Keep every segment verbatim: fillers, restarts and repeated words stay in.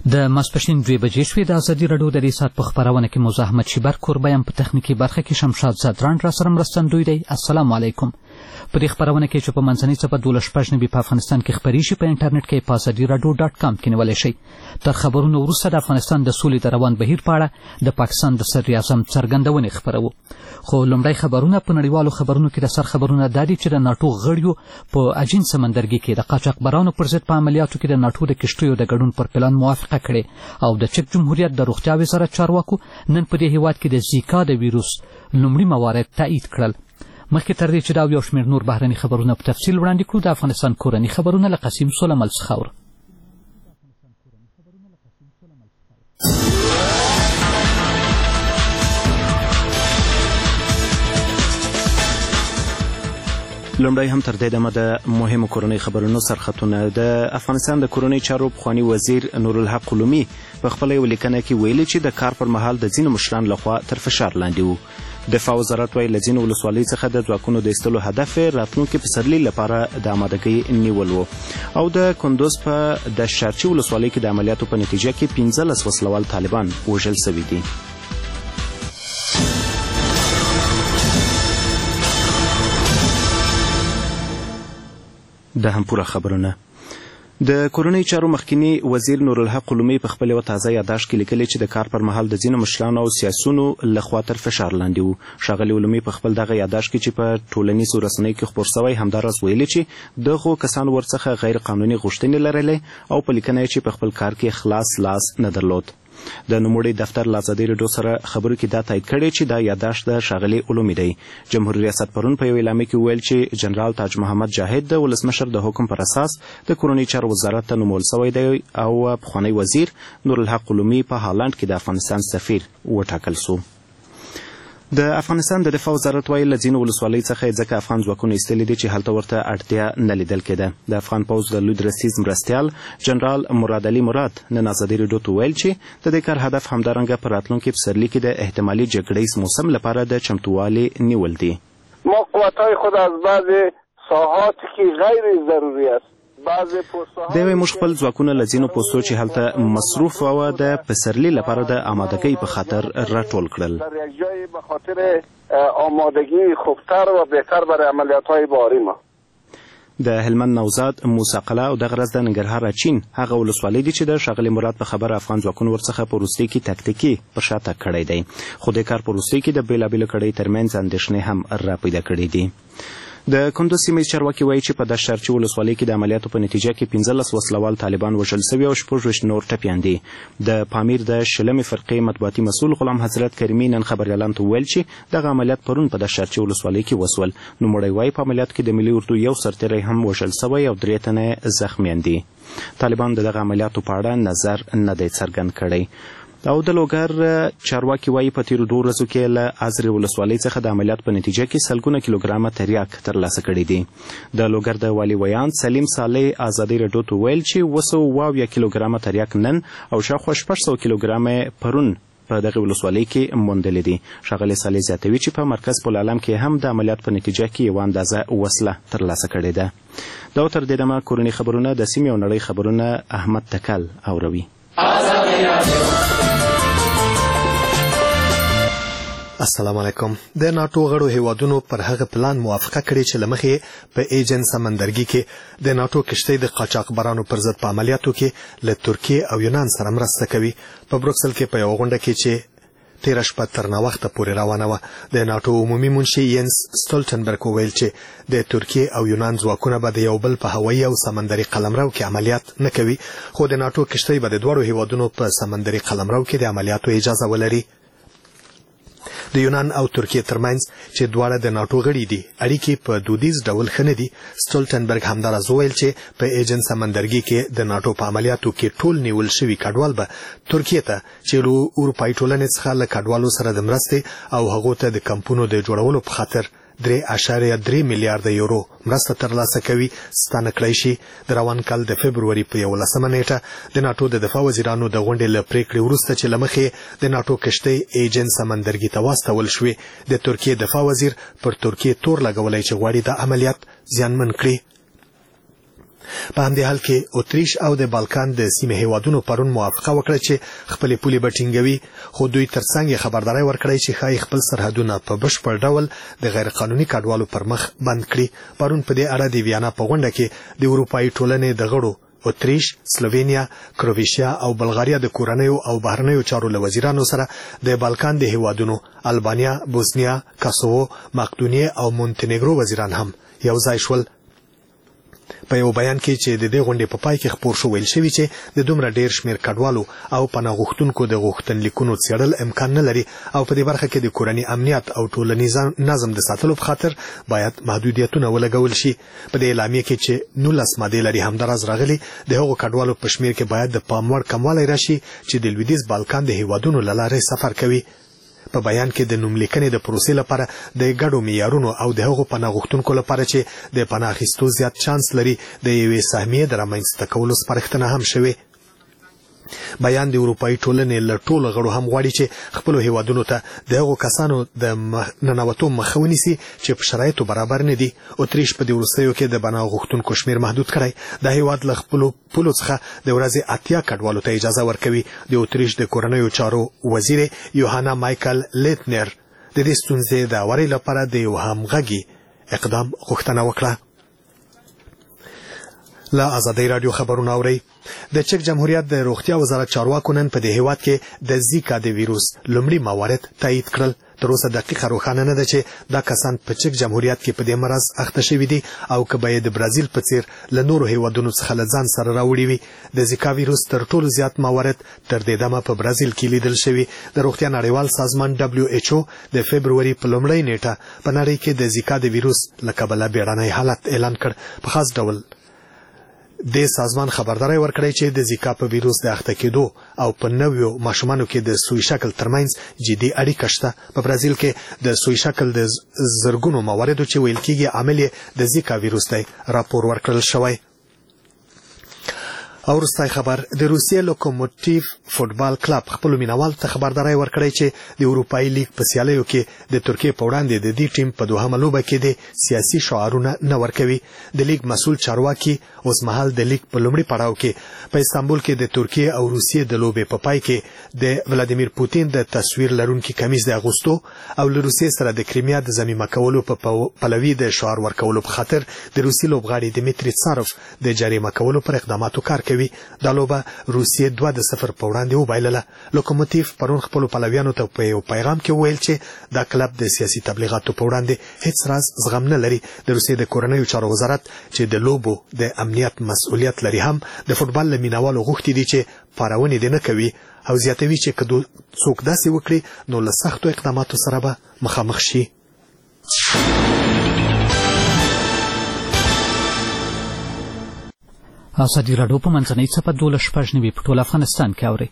د ماسپښین دوې بجې شوې. د ازادي راډیو د دې ساعت په خپرونه کې موزه احمد شیبر کوربه یم. په تخنیکي برخه کې شمشاد زدران را سره مرستندوی دی. السلام علیکم. په دې خپرونه کې چې په منځنۍ څپه دولس شپږ نوي په افغانستان کې خپریږي، په انټرنیټ کې په ازادي راډیو ډاټ کام کې نیولی شئ. تر خبرونو وروسته د افغانستان د سولې د روان بهیر په اړه د پاکستان د صدراعظم څرګندونې خپروو. خو لومړی خبرونه په نړیوالو خبرونو کې د سر خبرونه دا دي چې د ناټو غړیو په اجین سمندرګي کې د قاچاقبرانو پر ضد په عملیاتو کې د ناټو د کشتیو د ګډون پر پلان موافقه کړې، او د چک جمهوریت د روغتیا وزارت چارواکو نن په دې هیواد کې د زیکا د ویروس لومړي موارد تایید کړل. مخکې تر دې چې دا یو شمېر نور بهرني خبرونه په تفصیل وړاندې کړو، د افغانستان کورني خبرونه له قسیم سلیمل څخه اورو. لومړی هم تر دې دمه د مهمو کورنۍ خبرونو سرخطونه. د افغانستان د کورنۍ چارو پخواني وزیر نورالحق قلومي په خپله یوه لیکنه کې ویلي چې د کار پر مهال د ځینو مشرانو لخوا تر فشار لاندې وو. دفاع وزارت وایي له ځینو ولسوالیو څخه د ځواکونو د ایستلو هدف راتلونکي پسرلي لپاره د آمادګۍ نیول و، او د کندوز په د شارچي ولسوالۍ کې د عملیاتو په نتیجه کې پنځلس وسلوال طالبان وژل سوي دي. د هم پوره خبرونه. د کورنۍ چارو مخکینی وزیر نورالحق قلومي په خپل یو تازه یاداشت کې لیکلي چې د کار پر مهال د ځینو مشرانو او سیاسیونو لخوا تر فشار لاندې وو. ښاغلي قلومي په خپل دغه یاداشت کې چې په ټولنیزو رسنیو کې خپور سوی همداراز ویلي چې دغو کسانو ورڅخه غیر قانوني غوښتنې لرلې، او په لیکنه یې چې په خپل کار کې خلاص لاس نه درلود. د نوموړي دفتر له ازادي راډیو سره خبرو کې دا تایید کړی چې دا یاداشت د ښاغلي قلومي دی. جمهوریت ریاست پرون په یو اعلامیه کې وویل چې جنرال تاج محمد جاهد د ولسمشر د حکم پر اساس د کورنۍ چارو وزارت ته نومول سوی دی، او پخوانی وزیر نورالحق قلومي په هالند کې د افغانستان سفیر وټاکل سو. د افغانستان د دفاع وزارت وایي له ځینو ولسوالیو څخه ځکه افغان ځواکونه ایستلي دي چې هلته ورته اړتیا نه لیدل کېده. د افغان پوځ د لوی درستیز مرستیال جنرال مراد علي مراد نن ازادي راډیو ته ویل چې د دې کار هدف همدارنګه په راتلونکي پسرلي کې د احتمالي جګړیز موسم لپاره د چمتووالي نیول دي. ما قوتهای خود از بعض ساحات که غیر ضروری است د یوې موږ خپل ځواکونه له ځینو پوستو چې هلته مصروف وه د پسرلي لپاره د آمادګۍ په خاطر راټول کړل. در یک جای به خاطر آمادگی خوبتر و بهتر برای عملیات‌های باری ما. د هلمند نوزاد موسی قلعه او دغه ورځ د ننګرهار اچین هغه ولسوالۍ دي چې د ښاغلي مراد په خبره افغان ځواکونو ورڅخه په وروستۍ کې تکتیکي پر شا تګ کړی دی، خو د کار په وروستۍ کې د بېلابېلو کړیو ترمنځ اندېښنې هم راپیدا کړي دي. د کندوز سیمې چارواکي وایي چې په د شارچي ولسوالۍ کې د عملیاتو په نتیجه کې پنځلس وسلوال طالبان وژل سوي او شپږ ویشت نور ټپیان دي. د پامیر د شلمې فرقې مطبوعاتي مسؤل غلام حضرت کریمي نن خبریالانو ته وویل چې دغه عملیات پرون په د شارچي ولسوالۍ کې وسول. نوموړی وایي په عملیاتو کې د ملي اردو یو سرتیری هم وژل سوی او درې تنه زخمیان دي. طالبان د دغه عملیاتو په اړه نظر نه دی څرګند کړی. او د لوګر چارواکي وایي په تیرو دوو ورځو کې له ازرې ولسوالۍ څخه د عملیات په نتیجه کې سلګونه کیلوګرامه تریاک ترلاسه کړي دي. د لوګر د والي ویان سلیم صالح ازادي راډیو ته ویل چې اوه سوه اوه اویا کیلوګرامه تریاک نن او شاوخوا شپږ سوه کیلوګرامه پرون په دغه ولسوالۍ کې موندلې دي. ښاغلی صالح زیاتوي چې په مرکز پل علم کې هم د عملیات په نتیجه کې یوه اندازه وسله ترلاسه کړې ده. دا تر دې دمه کورني خبرونه د سیمې او نړۍ خبرونه احمد تکل اوروي. السلام علیکم. د ناټو غړو هیوادونو پر هغه پلان موافقه کړې چې له مخې په ایجن سمندرګي کې د ناټو کشتۍ د قاچاقبرانو پر ضد په عملیاتو کې له ترکیې او یونان سره مرسته کوي. په بروکسل کې په یوه غونډه کې چې تیره شپه تر ناوخته پورې روانه وه، د ناټو عمومي منشي ینس سټولټنبرګ وویل چې د ترکیې او یونان ځواکونه به د یو بل په هوایي او سمندري قلمرو کې عملیات نه کوي، خو د ناټو کشتۍ به د دواړو هیوادونو په سمندري قلمرو کې د عملیاتو اجازه ولري. د یونان او ترکیې ترمنځ چې دواړه د ناټو غړي دي اړیکې په دودیز ډول ښه نه دي. سټولټنبرګ همداراز وویل چې په ایجن سمندرګي کې د ناټو په عملیاتو کې ټول نیول شوي کډوال به ترکیې ته چې له اروپایي ټولنې څخه له کډوالو سره د مرستې او هغو ته د کمپونو د جوړولو په خاطر درې اعشاریه درې میلیارده یورو مرسته ترلاسه کوي. ستانه کړی شي د روان کال د فبروري په یولسمه نیټه د ناټو د دفاع وزیرانو د غونډې له پریکړې وروسته چې له مخې د ناټو کشتۍ ایجن سمندرګي ته واستول شوې، د ترکیې دفاع وزیر پر ترکیې تور لګولی چې غواړي دا عملیات زیانمن کړي. په همدې حال کې اتریش او د بالکان د سیمې هیوادونو پرون موافقه وکړه چې خپل پولي به ټینګوي، خو دوی ترڅنګ خبرداري ورکړی چې ښایي خپل سرحدونه په بشپړ ډول د غیر قانوني کډوالو پر مخ بند کړي. پرون په دې اړه د ویانا په غونډه کې د اروپایي ټولنې د غړو اتریش، سلووینیا، کروشیا او بلغاریا د کورنیو او بهرنیو چارو له وزیرانو سره د بالکان د هیوادونو البانیا، بوسنیا، کاسوو، مقدونیه او مونتینیګرو وزیران هم یو ځای شول. په یو بیان کې چې د دې غونډې په پای کې خپور شو ویل شوی چې د دومره ډیر شمیر کډوالو او پناه غوښتونکو د غوښتنلیکونو څېړل امکان نه لري او په دې برخه کې د کورني امنیت او ټولنیز نظم د ساتلو په خاطر باید محدودیتونه ولګول شي. په دې اعلامیه کې چې نولس مادې لري همداراز راغلي د هغو کډوالو په شمیر کې باید د پام وړ کموالی راشي چې د لویدیځ بالکان د هیوادونو له لارې سفر کوي. په بیان کې د نوملیکنې د پروسې لپاره د ګډو معیارونو او د هغو پناه غوښتونکو لپاره چې د پناه اخیستو زیات چانس لري د یوې سهمیې د رامنځته کولو سپارښتنه هم شوې. بیان د اروپایي ټولنې له ټولو غړو هم غواړي چې خپلو هیوادونو ته د هغو کسانو د ننوتو مخه ونیسي چې په شرایطو برابر نه دي. اتریش په دې وروستیو کې د پناه غوښتونکو شمیر محدود کړی. دا هیواد له خپلو پولو څخه د ورځې اتیا کډوالو ته اجازه ورکوي. د اتریش د کورنیو چارو وزیر یوهانا مایکل لیتنر د دې ستونزې د هواري لپاره د یو همغږي اقدام غوښتنه وکړه. له ازادۍ راډیو خبرونه اورئ. د چک جمهوریت د روغتیا وزارت چارواکو نن په دې هیواد کې د زیکا د ویروس لومړي موارد تایید کړل. تر اوسه دقیقه روښانه نه ده چې دا کسان په چک جمهوریت کې په دې مرض اخته شوي دي او که به یې د برازیل په څیر له نورو هیوادونو څخه له ځان سره راوړي وي. د زیکا ویروس تر ټولو زیات موارد تر دې دمه په برازیل کې لیدل شوي. د روغتیا نړیوال سازمان دبلیو ایچ او د فبروري په لومړۍ نیټه په نړۍ کې د زیکا د ویروس له کبله بیړنی حالت اعلان کړ. په خاص ډول د سازمان خبرداري ورکړی چې د زیکا په ویروس د اخته کېدو او په نویو ماشومانو کې د سوی شکل ترمنځ جدي اړیکه شته. په برازیل کې د سوی شکل د زرګونو مواردو چې ویل کېږي عامل د زیکا ویروس دی راپور ورکړل شوی. او وروستی خبر د روسیې لوکوموټیو فوټبال کلب خپلو مینوالو ته خبرداری ورکړی چې د اروپایي لیګ په سیالیو کې د ترکیې په وړاندې د دې ټیم په دوهمه لوبه کې د سیاسي شعارونه نه ورکوي. د لیګ مسؤل چارواکي اوسمهال د لیګ په لومړي پړاو کې په استانبول کې د ترکیې او روسیې د لوبې په پای کې د ولادیمیر پوتین د تصویر لرونکي کمیس د اغوستو او له روسیې سره د کریمیا د ضمیمه کولو په پلوي د شعار ورکولو په خاطر د روسي لوبغاړي دمیتری تساروف د جریمه کولو پر اقداماتو کار کوي. دا لوبه روسیې دوه د صفر په وړاندې وبایلله. لوکوموټیو پرون خپلو پلویانو ته په یو پیغام کې وویل چې دا کلب د سیاسي تبلیغاتو په وړاندې هیڅ راز زغم نه لري. د روسیې د کورنیو چارو وزارت چې د لوبو د امنیت مسؤلیت لري هم د فوټبال له مینوالو غوښتي دي چې پارونې دې نه کوي او زیاتوي چې که څوک داسې وکړي نو له سختو اقداماتو سره به مخامخ شي. ازادي راډیو په منځنۍ څپه دولس شپږ نوي په ټول افغانستان کې اوري.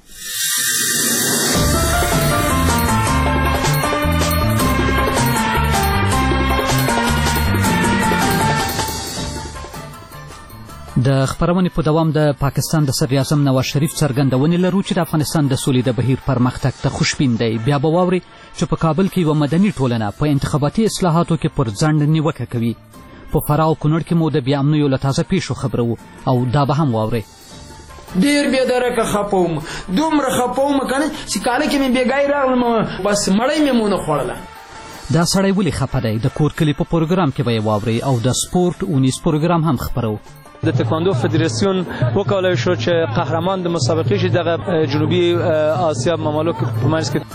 د خبرونې په دوام د پاکستان د صدر اعظم نواز شریف څرګندونې لرو چې د افغانستان د سولې د بهیر پر مختګ ته خوشبین دی. بیا به واوري چې په کابل کې یوه مدني ټولنه په انتخاباتي اصلاحاتو کې پر ځنډ نیوکه کوي. په فراه او کونړ کې مو د بیا امنیو له تازه پیښو خبره وو او دا به هم واورئ. ډېر بېدرکه خفه وم، دومره خفه وم کنه چې کاله کې مې بېګای راغلم بس مړۍ مې مونه خوړله. دا سړی ولې خفه دی؟ د کور کلي په پروګرام کې به یې واورئ او د سپورټ اونیز پروګرام هم خپرو. د تکواندو فدراسیون وکولای شو چې قهرمان د مسابقې شي دغه جنوبي آسیا ممالک په منځ کې.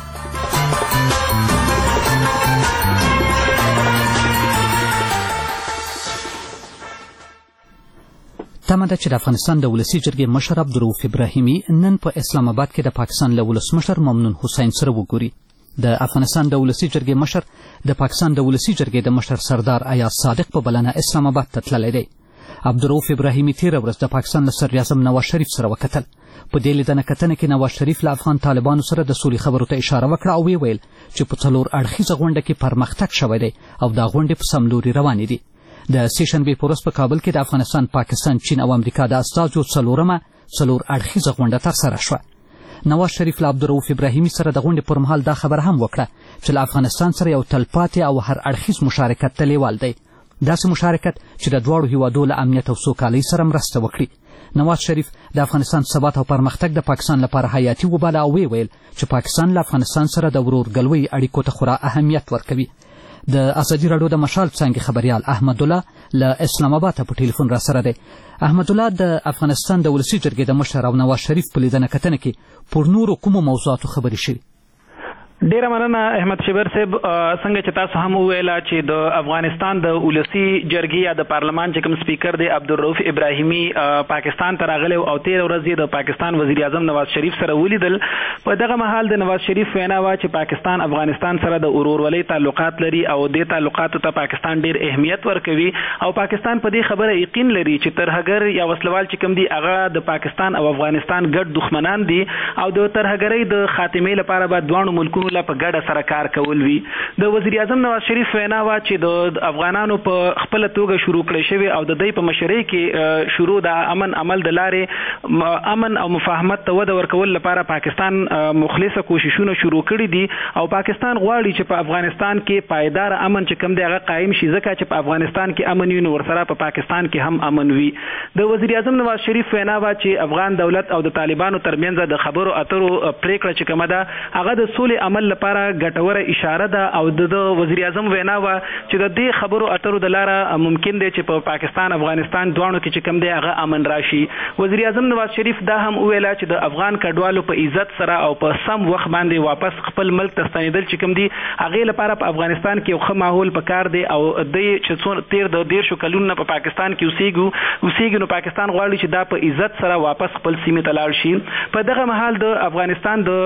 تمه ده چې د افغانستان د ولسي جرګې مشر عبدالرؤف ابراهیمي نن په اسلام آباد کې د پاکستان له ولسمشر ممنون حسین سره وګوري. د افغانستان د ولسي جرګې مشر د پاکستان د ولسي جرګې د مشر سردار ایاز صادق په بلنه اسلام آباد ته تللی دی. عبدالرؤف ابراهیمي تېره ورځ د پاکستان له صدر اعظم نواز شریف سره وکتل. په دې لیدنه کتنه کې نواز شریف له افغان طالبانو سره د سولې خبرو ته اشاره وکړه او ویې ویل چې په څلور اړخیزه غونډه کې پرمختګ شوی دی او دا غونډې په سم لوري روانې دي. د سې شنبې په ورځ په کابل کې د افغانستان، پاکستان، چین او امریکا د استازو څلورمه څلور اړخیزه غونډه ترسره شوه. نواز شریف له عبدالرؤف ابراهیمي سره د غونډې پر مهال دا خبره هم وکړه چې له افغانستان سره یو تلپاتې او هر اړخیز مشارکت ته لیوال دی. داسې مشارکت چې د دواړو هیوادو له امنیت او سوکالۍ سره مرسته وکړي. نواز شریف د افغانستان ثبات او پرمختګ د پاکستان لپاره حیاتي وباله او ویل چې پاکستان له افغانستان سره د ورورګلوۍ اړیکو ته خورا اهمیت ورکوي. د ازادي راډیو د مشال څانګې خبریال احمد الله له اسلام آباد په ټلیفون را سره دی. احمد الله، د افغانستان د ولسي جرګې د مشر او نواز شریف په لیدنه کتنه کې پر نورو کومو موضوعاتو خبرې شوي؟ ډیره مننه احمد شبر صاحب. څنګه چې تاسو هم وویله چې د افغانستان د ولسي جرګې یا د پارلمان چې کوم سپیکر دی عبدالرؤف ابراهیمي پاکستان ته راغلی او تېره ورځ یې د پاکستان وزیر اعظم نواز شریف سره ولیدل. په دغه مهال د نواز شریف وینا وه چې پاکستان افغانستان سره د ورورولۍ تعلقات لري او دې تعلقاتو ته پاکستان ډیر اهمیت ورکوي او پاکستان په دې خبره یقین لري چې ترهګر یا وسلوال چې کوم دي هغه د پاکستان او افغانستان ګډ دښمنان دي او د ترهګرۍ د خاتمې لپاره به دواړو ملکونو له په ګډه سره کار کول وي. د وزیر اعظم نواز شریف وینا وه چې د افغانانو په خپله توګه شروع کړی شوی او د دوی په مشرۍ کې شروع د امن عمل د لارې امن او مفاهمت ته وده ورکول لپاره پاکستان مخلصه کوششونه شروع کړي دي او پاکستان غواړي چې په افغانستان کې پایدار امن چې کوم دی هغه قایم شي، ځکه چې په افغانستان کې امن وي نو ورسره په پاکستان کې هم امن وي. د وزیر اعظم نواز شریف وینا وه چې افغان دولت او د طالبانو ترمنځ د خبرو اترو پریکړه چې کومه ده هغه د سولې عمل لپاره ګټوره اشاره ده او د وزیر اعظم وینا وه چې د دې خبرو اترو د لاره ممکن دی چې په پاکستان افغانستان دواړو کې چې کوم دی هغه امن راشي. وزیر اعظم نواز شریف دا هم وویله چې د افغان کډوالو په عزت سره او په سم وخت باندې واپس خپل ملک ته ستنېدل چې کوم دي هغې لپاره په افغانستان کې یو ښه ماحول پکار دی او دی چې څو تېر د دېرشو کلونو نه په پاکستان کې اوسېږو اوسېږي نو پاکستان غواړي چې دا په عزت سره واپس خپل سیمې ته لاړ شي. په دغه مهال د افغانستان د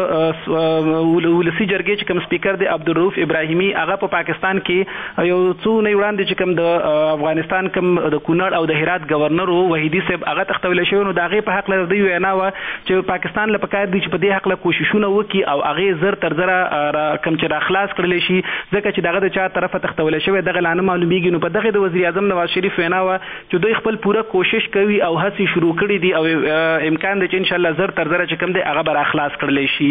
ولسي جرګې چې کوم سپیکر دی عبدالرؤف ابراهیمي هغه په پاکستان کې یو څو نه وړاندې چې کوم د افغانستان کوم د کونړ او د هرات گورنر وحیدي صاحب هغه تختولی شوی نو د هغې په حقله د دوی وینا وه چې پاکستان له پکار دی چې په دې حقله کوششونه وکړي او هغې زر تر زره کوم چې راخلاص کړلی شي، ځکه چې دغه د چا طرفه تختولی شوی دغه لا نه معلومیږي. نو په دغې د وزیر اعظم نواز شریف وینا وه چې دوی خپل پوره کوشش کوي او هڅې شروع کړي دي او امکان دی چې انشاءالله زر تر زره چې کوم دی هغه به راخلاص کړلی شي.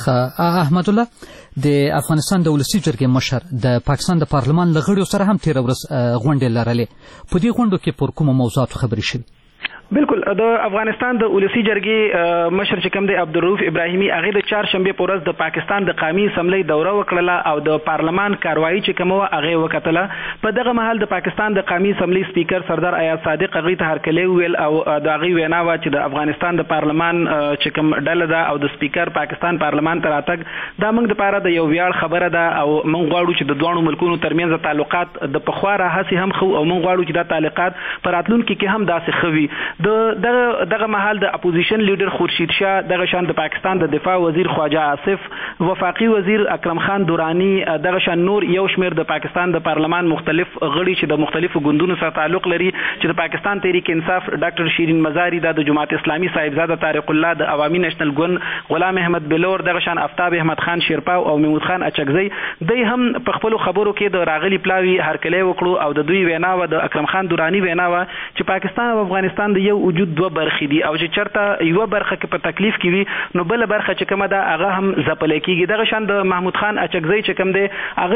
احمد الله، د افغانستان د ولسي جرګې مشر د پاکستان د پارلمان له غړیو سره هم تېره ورځ غونډې لرلې. په دې غونډو کې پر کومو موضوعاتو خبرې شوي؟ بالکل، د افغانستان د ولسي جرګې مشر چې کوم دی عبدالرؤف ابراهیمي هغې د چهارشنبې په ورځ د پاکستان د قومي اسمبلۍ دوره وکړله او د پارلمان کاروایي چې کومه وه هغې وکتله. په دغه مهال د پاکستان د قومي اسمبلۍ سپیکر سردار ایاز صادق هغې ته هرکلی وویل او د هغې وینا وه چې د افغانستان د پارلمان چې کوم ډله ده او د سپیکر پاکستان پارلمان ته راتګ دا موږ دپاره د یو ویاړ خبره ده او موږ غواړو چې د دواړو ملکونو ترمنځ تعلقات د پخوا راهسې هم ښه او موږ غواړو چې دا تعلقات په راتلونکي کې هم داسې ښه وي. د دغه دغه مهال د اپوزیشن لیډر خورشید شاه، دغه شان د پاکستان د دفاع وزیر خواجه آصف، وفاقي وزیر اکرم خان دورانی، دغه شان نور یو شمېر د پاکستان د پارلمان مختلف غړي چې د مختلفو ګوندونو سره تعلق لري چې د پاکستان تحریک انصاف ډاکټر شیرین مزاری، د جماعت اسلامي صاحبزاده طارق الله، د عوامي نېشنل ګوند غلام احمد بلور، دغه شان آفتاب احمد خان شیرپاو او محمود خان اچکزی، دوی هم په خپلو خبرو کې د راغلي پلاوي هرکلی وکړو او د دوی وینا وه د اکرم خان دورانی وینا وه چې پاکستان او افغانستان د یو وجود دوه برخې دي او چې چېرته یوه برخه کې په تکلیف کې وي نو بله برخه چې کومه ده هغه هم ځپلی کېږي. دغه شان د محمود خان اچکزی چې کوم دی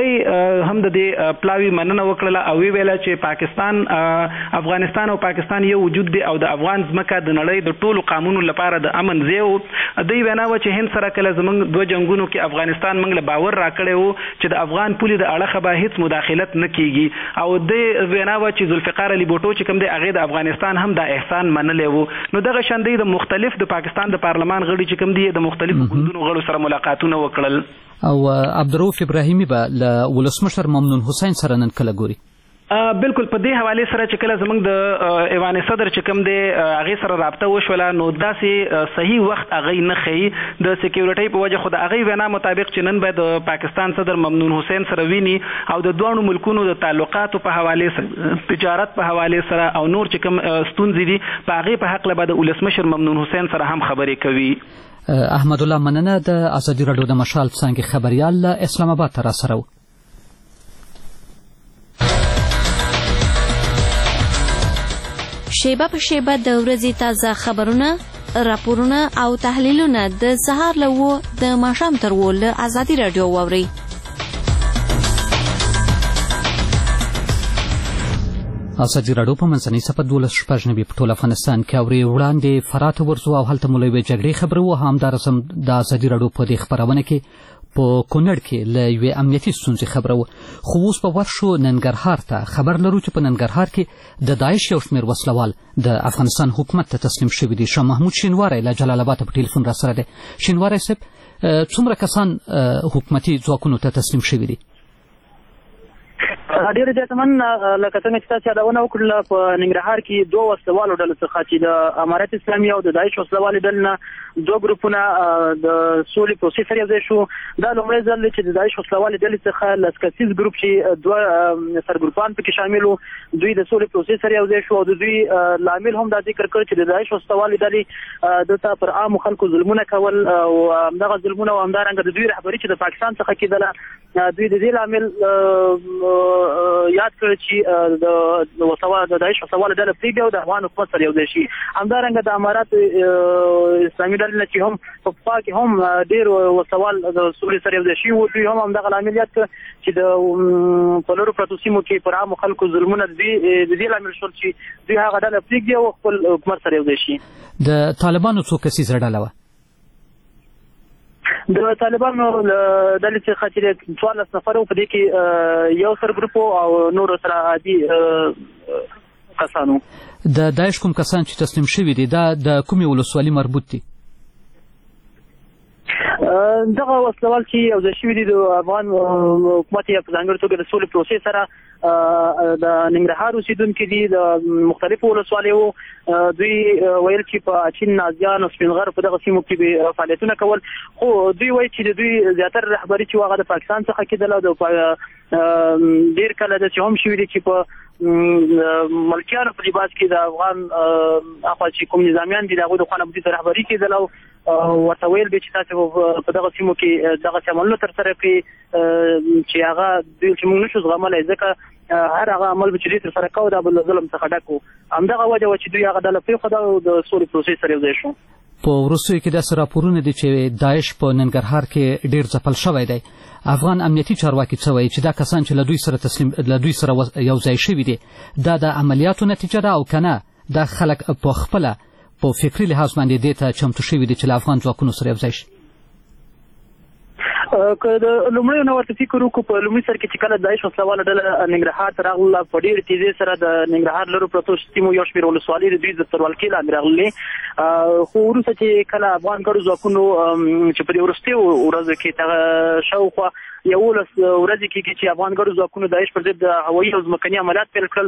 هغې هم د دې پلاوي مننه وکړله او ویې چې پاکستان افغانستان او پاکستان یو وجود دی او د افغان ځمکه د نړۍ د ټولو قومونو لپاره د امن ځای و. دوی وینا وه چې هند سره کله زموږ دوه جنګونو کې افغانستان موږ له باور راکړی و چې د افغان پولې د اړخه به هېڅ مداخلت نه کېږي او دې وینا وه چې ذوالفقار علي بوټو چې کوم دی هغې د افغانستان هم دا احسان منلی و. نو دغه شان دی د مختلف د پاکستان د پارلمان غړي چې کوم دي د مختلفو ګوندونو غړو سره ملاقاتونه وکړل. او عبدالرؤف ابراهیمي به له ولسمشر ممنون حسین سره نن کله ګوري؟ بالکل، په دې حوالې سره چې کله زموږ د ایوان صدر چې کوم دی هغې سره رابطه وشوله نو داسې صحیح وخت هغوی نه ښیي د سیکیورټۍ په وجه، خو د هغوی وینا مطابق چې نن به د پاکستان صدر ممنون حسین سره ویني او د دواړو ملکونو د تعلقاتو په حوالې سره، تجارت په حوالې سره او نور چې کوم ستونزې دي په هغې په هکله به د ولسمشر ممنون حسین سره هم خبرې کوي. احمد الله، مننه. د ازادي راډیو د مشال څانګې خبریال له اسلام آباد ته را سره و. شیبه په شیبه د ورځې تازه خبرونه، راپورونه او تحلیلونه د سهار له اوو د ماښام تر اوو له ازادي راډیو واورئ. ازادي راډیو په منځنۍ صفحه دولس شپږ نوي په ټول افغانستان کې اوري وړاندې فرات ورزو او هلته مو له یوې جګړې خبره وه. همداراز هم د ازادي راډیو په دې خپرونه کې په کونړ کې له یوې امنیتي ستونزې خبره وه. خو اوس به ورشو ننګرهار ته. خبر لرو چې په ننګرهار کې د داعش یو شمېر وسلوال د افغانستان حکومت ته تسلیم شوي دي. شاه محمود شینواری له جلال آباد په ټلیفون را سره دی. شینواری صاحب، څومره کسان حکومتي ځواکونو ته تسلیم شوي دي؟ ډېر زیاتمن لکه څنګه چې تاسو یادونه وکړله، په ننګرهار کې دوه وسلوالو ډلو څخه چې د امارت اسلامي او د داعش وسلوالو ډلو نه دوه ګروپونه د سولې پروسې سره یوځای شو. دا لومړی ځل دی چې د داعش وسلوالو ډلې څخه لس کسیز ګروپ چې دوه سرګروپان پکې شامل وو، دوی د سولې پروسې سره یوځای شو. او د دوی لامل هم دا ذکر کړ چې د داعش وسلوالو ډلې دلته پر عامو خلکو ظلمونه کول او همدغه ظلمونه او همدارنګه د دوی رهبري چې د پاکستان څخه کېدله، دوی د دې لامل یاد کړ چې د وسوال د داعش وسوال ډله پرېږدي او د افغان حکومت سره یوځای شي. همدارنګه د امارات اسلامي ډلې نه چې هم په پخوا کې هم ډېر وسوال د سولې سره یوځای شي وو، دوی هم همدغه لامل یاد کړ چې د په لرو پرتو سیمو کې پر عامو خلکو ظلمونه د دې لامل شول چې دوی هغه ډله پرېږدي او خپل حکومت سره یوځای شي. د طالبانو څو کسیزه ډله وه؟ د طالبانو ډلې څخه چې څوارلس نفر وو، په دې کې یو سرګروپ او نورو سره عادي کسانو. د داعش کوم کسان چې تسلیم شوي دي دا د کومې ولسوالۍ مربوط دي؟ دغه وسلوال چې یوځای شوي دي د افغان حکومت یا په ځانګړې توګه د سولې پروسې سره د ننګرهار اوسېدونکي دي، د مختلفو ولسوالیو. دوی ویل چې په اچین، نازیان او سپینغر په دغه سیمو کې فعالیتونه کول، خو دوی وایي چې د دوی زیاتره رهبري چې هغه د پاکستان څخه کېدله. د ډېر کله داسې هم شوي دي چې په ملکیانو په لباس کې د افغان اخوا چې کوم نظامیان دي د هغوی د خوا نه دوی ته رهبري کېدله او ورته ویل به چې تاسې په دغه سیمو کې دغسې عملونه ترسره کړي چې هغه دوی چې موږ نشو زغملی، ځکه هر هغه عمل به چې دوی ترسره کوو دا به له ظلم څخه ډک وو. همدغه وجه وه چې دوی هغه ډله پرېښوده او د سولې پروسې سره یوځای شو. په وروستیو کې داسې راپورونه دي چې داعش په ننګرهار کې ډېر ځپل شوی دی. افغان امنیتي چارواکي څه وایي چې دا کسان چې له دوی سره تسلیم له دوی سره یوځای شوي دي دا د عملیاتو نتیجه ده او که نه دا خلک په خپله په فکري لحاظ باندې دې ته چمتو شوي دي چې له افغان ځواکونو سره یوځای شي؟ که د لومړیو نه ورته فکر وکړو، په لومړي سر کې چې کله داعش وسلواله ډله ننګرهار ته راغله، په ډېرې تیزۍ سره د ننګرهار لرو پرتو سیمو یو شمېر ولسوالۍ د دوی د ترولکې لاندې راغلې. خو وروسته چې کله افغان ګډو ځواکونو چې په دې وروستیو ورځو کې شاوخوا یولس ورځې کېږي چې افغان ګډو ځواکونو داعش پر ضد هوایي او ځمکني عملیات پیل کړل،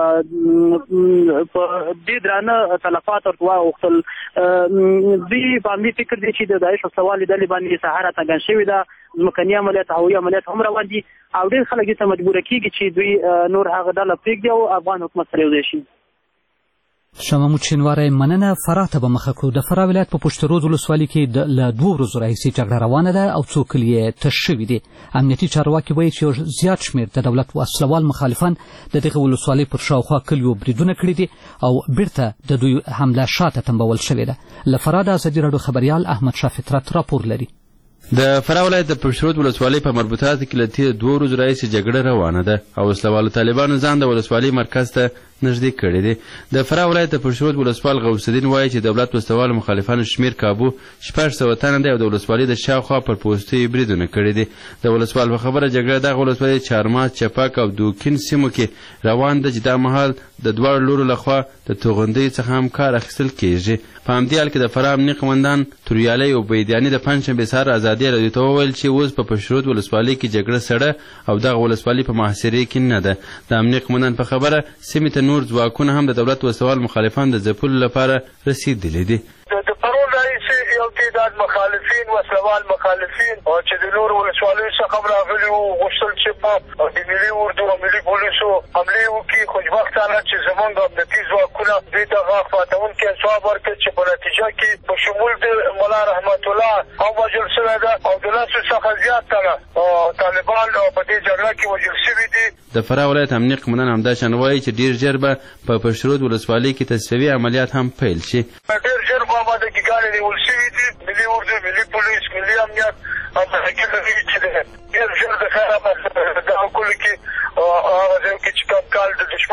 په ډېر درانه تلفات ورته واوښتل. دوی په همدې فکر دي چې د داعش وسوالې ډلې باندې سهار اتګان شوې ده، ځمکني عملیات هوایي عملیات هم روان دي او ډېر خلک دې ته مجبوره کېږي چې دوی نور هغه ډله پرېږدي او افغان حکومت سره یوځای شي. شاه محمود شینواری، مننه. فراه ته به مخه کړو. د فراه ولایت په پشت رود ولسوالۍ کې له دوو ورځو راهیسې جګړه روانه ده او څو کلي یې تش شوي دي. امنیتي چارواکي وایي چې یو زیات شمېر د دولت وسلوال مخالفان د دغې ولسوالۍ پر شاوخوا کلیو بریدونه کړي دي او بیرته د دوی حمله شاته تمبول شوې ده. له فراه د ازادي راډیو خبریال احمد شاه فطرت راپور لري. د فراه ولایت د پشت رود ولسوالۍ په مربوطاتو کې له تېرو دوو ورځو راهیسې جګړه روانه ده او وسلوالو طالبانو ځان د ولسوالۍ مرکز ته نږدې کړی دی. د فراه ولایت د پشت رود ولسوال غوث الدین وایي چې دولت وسلوالو مخالفانو شمېر کابو شپږ سوه تنه دی او د ولسوالۍ د شاوخوا پر پوستیو بریدونه کړي دي. د ولسوال په خبره جګړه دغه ولسوالۍ چارماز، چپک او دوکین سیمو کې روان ده چې دا مهال د دواړو لورو لخوا د توغندیو څخه هم کار اخیستل کېږي. په همدې حال کې د فراه امنیه قمندان توریالی عبیدیاني د پنجشنبې سهار ازادي راډیو ته وویل چې اوس په پشت رود ولسوالۍ کې جګړه سړه او دغه ولسوالۍ په محاصرې کې نه ده. د امنیه قمندان په خبره سیمې ته نور ځواکونه هم د دولت وسوال مخالفان د ځپلو لپاره رسېدلي دي. د پرون راهیسې یو تعداد مخالفین، وسلوال مخالفین چې د نورو ولسوالیو څخه هم راغلي وو، غوښتل چې په د ملي اردو او ملي پولیسو حملې وکړي، خوشبختانه چې زموږ امنیتي ځواکونه دوی ته غاښ ماتونکی ځواب ورکړ چې په نتیجه کې په شمول د ملا رحمت الله هم وژل شوی ده او د لسو څخه زیات تنه طالبان په دې جګړه کې وژل شوي دي. د فراه ولایت امنیه قمندان همداشان وایي چې ډېر ژر به په پشت رود ولسوالۍ کې تصفیوي عملیات هم پیل شي. ډېر ژر به آمادګیګانې نیول شوي دي، ملي اردو، ملي پولیس، ملي امنیت همدغه لري چې ډېر ژر د خیره دغه کلو کې هغه ځای کې چې کوم کال د دښمن